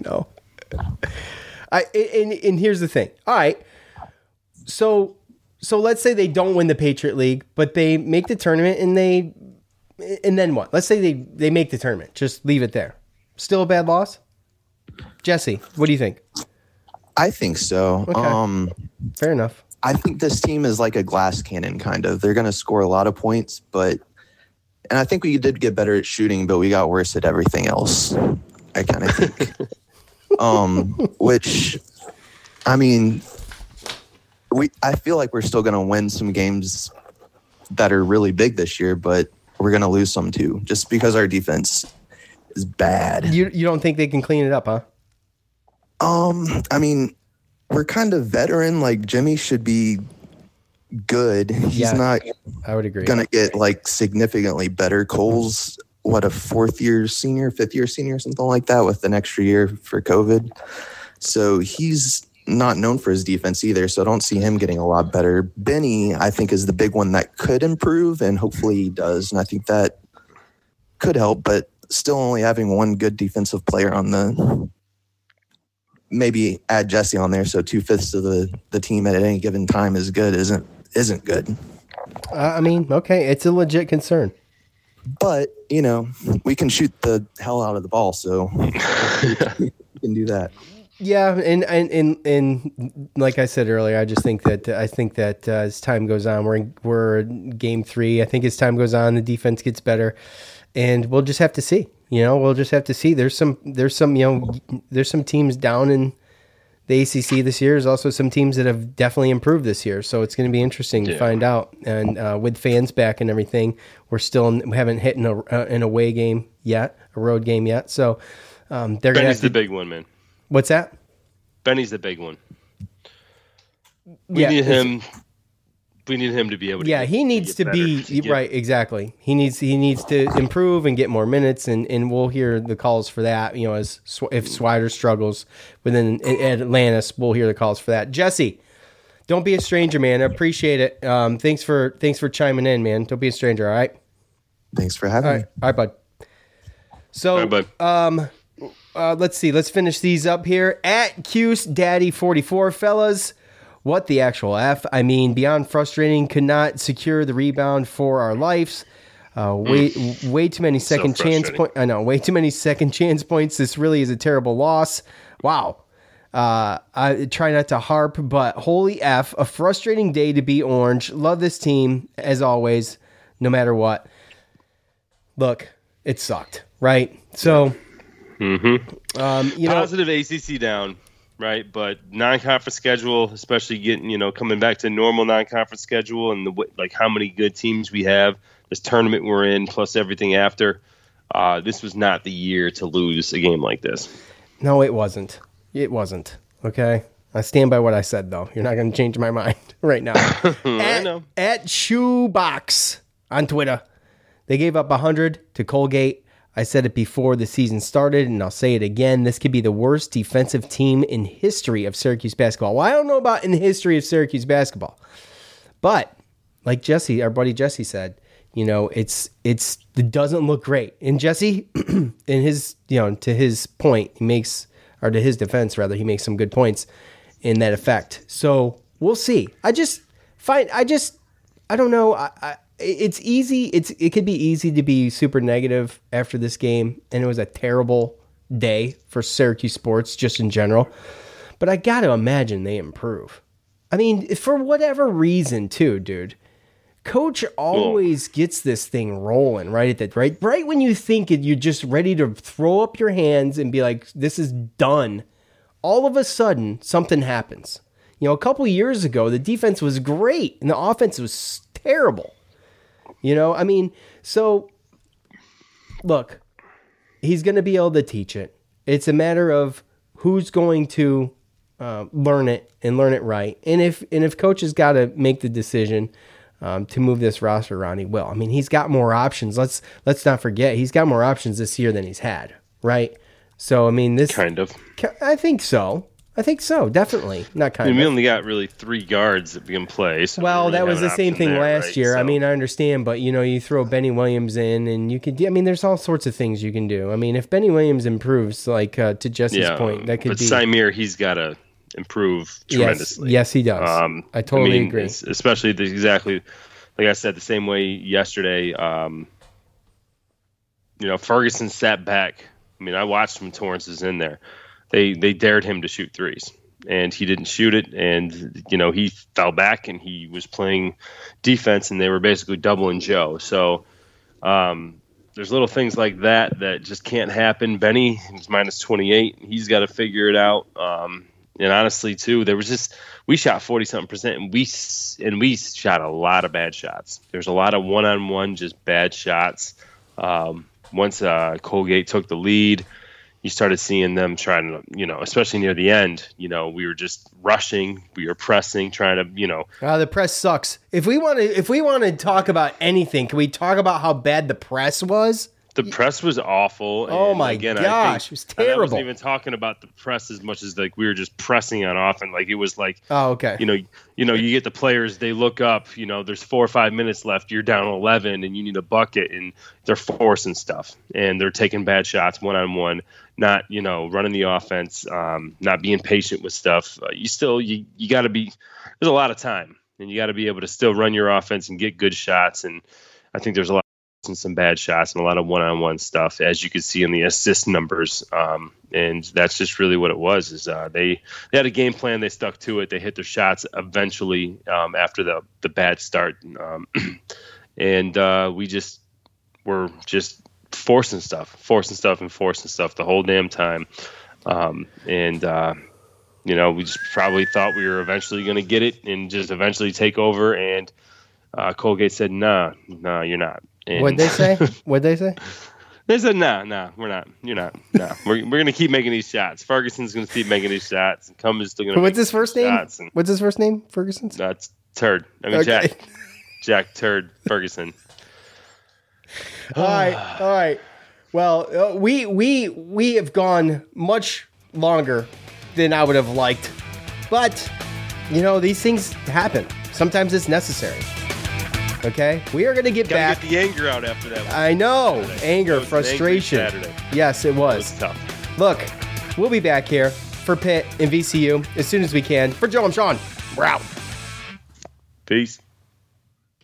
And here's the thing. All right. So let's say they don't win the Patriot League, but they make the tournament, and then what? Let's say they make the tournament. Just leave it there. Still a bad loss? Jesse, what do you think? I think so. Okay. Fair enough. I think this team is like a glass cannon, kind of. They're going to score a lot of points, and I think we did get better at shooting, but we got worse at everything else. I kind of think. Which, I mean, I feel like we're still going to win some games that are really big this year, but we're going to lose some too, just because our defense is bad. You don't think they can clean it up, huh? I mean, we're kind of veteran. Like, Jimmy should be good. He's not. I would agree. Gonna get like significantly better. Cole's a 5th-year senior, something like that, with an extra year for COVID. So he's not known for his defense either. So I don't see him getting a lot better. Benny, I think, is the big one that could improve, and hopefully he does. And I think that could help, but still only having one good defensive player on the. Maybe add Jesse on there, so 2/5 of the team at any given time is good. Isn't good. I mean, okay, it's a legit concern. But we can shoot the hell out of the ball, so we can do that. Yeah, and like I said earlier, I just think that as time goes on, we're in game 3. I think as time goes on, the defense gets better, and we'll just have to see. We'll just have to see. There's some teams down in the ACC this year. There's also some teams that have definitely improved this year. So it's going to be interesting to find out. And with fans back and everything, we haven't hit an away game yet, a road game yet. So they're going to. Benny's the big one, man. What's that? Benny's the big one. We need him. We need him to be able to. Yeah, he needs to be right. Exactly. He needs to improve and get more minutes, and we'll hear the calls for that. As if Swider struggles within Atlantis, we'll hear the calls for that. Jesse, don't be a stranger, man. I appreciate it. Thanks for chiming in, man. Don't be a stranger. All right. Thanks for having me. All right, bud. So, let's see. Let's finish these up here at Cuse Daddy 44, fellas. What the actual F? I mean, beyond frustrating, could not secure the rebound for our lives. Way too many second chance points. I know, way too many second chance points. This really is a terrible loss. Wow. I try not to harp, but holy F, a frustrating day to be Orange. Love this team, as always, no matter what. Look, it sucked, right? So, positive ACC down. Right, but non-conference schedule, especially getting coming back to normal non-conference schedule, and how many good teams we have, this tournament we're in, plus everything after. This was not the year to lose a game like this. No, it wasn't. It wasn't. Okay, I stand by what I said, though. You're not going to change my mind right now. I know. At Shoebox on Twitter, they gave up 100 to Colgate. I said it before the season started, and I'll say it again. This could be the worst defensive team in history of Syracuse basketball. Well, I don't know about in the history of Syracuse basketball, but like Jesse, our buddy Jesse said, it doesn't look great. And Jesse, in his, to his point, to his defense rather, he makes some good points in that effect. So we'll see. I don't know. It's easy. It could be easy to be super negative after this game, and it was a terrible day for Syracuse sports just in general. But I got to imagine they improve. I mean, for whatever reason, too, dude. Coach always gets this thing rolling right when you think you're just ready to throw up your hands and be like, "This is done." All of a sudden, something happens. A couple years ago, the defense was great and the offense was terrible. You know, I mean, so look, he's going to be able to teach it. It's a matter of who's going to learn it and learn it right. And if coach has got to make the decision to move this roster around, he will. I mean, he's got more options. Let's not forget, he's got more options this year than he's had, right? So, I mean, this kind of. I think so. Definitely. Not kind of. We only got really 3 guards that we can play. So well, really that was the same thing last right? year. So. I mean, I understand, but you throw Benny Williams in, and you could. I mean, there's all sorts of things you can do. I mean, if Benny Williams improves, like to Jesse's point, that could be. But Symir, he's got to improve tremendously. Yes, he does. I totally agree. Especially exactly like I said, the same way yesterday. Ferguson sat back. I mean, I watched when Torrance is in there. They dared him to shoot threes, and he didn't shoot it. And, he fell back, and he was playing defense, and they were basically doubling Joe. So there's little things like that just can't happen. Benny is minus 28. He's got to figure it out. And honestly, too, we shot 40-something%, and we shot a lot of bad shots. There's a lot of one-on-one, just bad shots. Once Colgate took the lead, you started seeing them trying to, especially near the end, we were just rushing, we were pressing, trying to, the press sucks. If we want to talk about anything, can we talk about how bad the press was? The press was awful. Oh my gosh, it was terrible. I wasn't even talking about the press as much as like we were just pressing on off, and like it was like, oh okay, you get the players, they look up, there's 4 or 5 minutes left, you're down 11, and you need a bucket, and they're forcing stuff, and they're taking bad shots one-on-one, not running the offense, not being patient with stuff. You got to be. There's a lot of time, and you got to be able to still run your offense and get good shots, and I think there's a lot. And some bad shots and a lot of one-on-one stuff, as you could see in the assist numbers, and that's just really what it was. Is they had a game plan, they stuck to it, they hit their shots eventually after the bad start, and we just were just forcing stuff the whole damn time, we just probably thought we were eventually going to get it and just eventually take over, and Colgate said, no, you're not. And What'd they say? They said, no, we're not. You're not. No, we're going to keep making these shots. Ferguson's going to keep making these shots, and Cummins still going to. What's his first name? What's his first name? Ferguson's. That's Turd. I mean, okay. Jack Turd Ferguson. All right. Well, we have gone much longer than I would have liked, but these things happen. Sometimes it's necessary. Okay, we are going to get back. Get the anger out after that one. I know. Anger, frustration. Yes, it was. Tough. Look, we'll be back here for Pitt and VCU as soon as we can. For Joe, I'm Sean. We're out. Peace.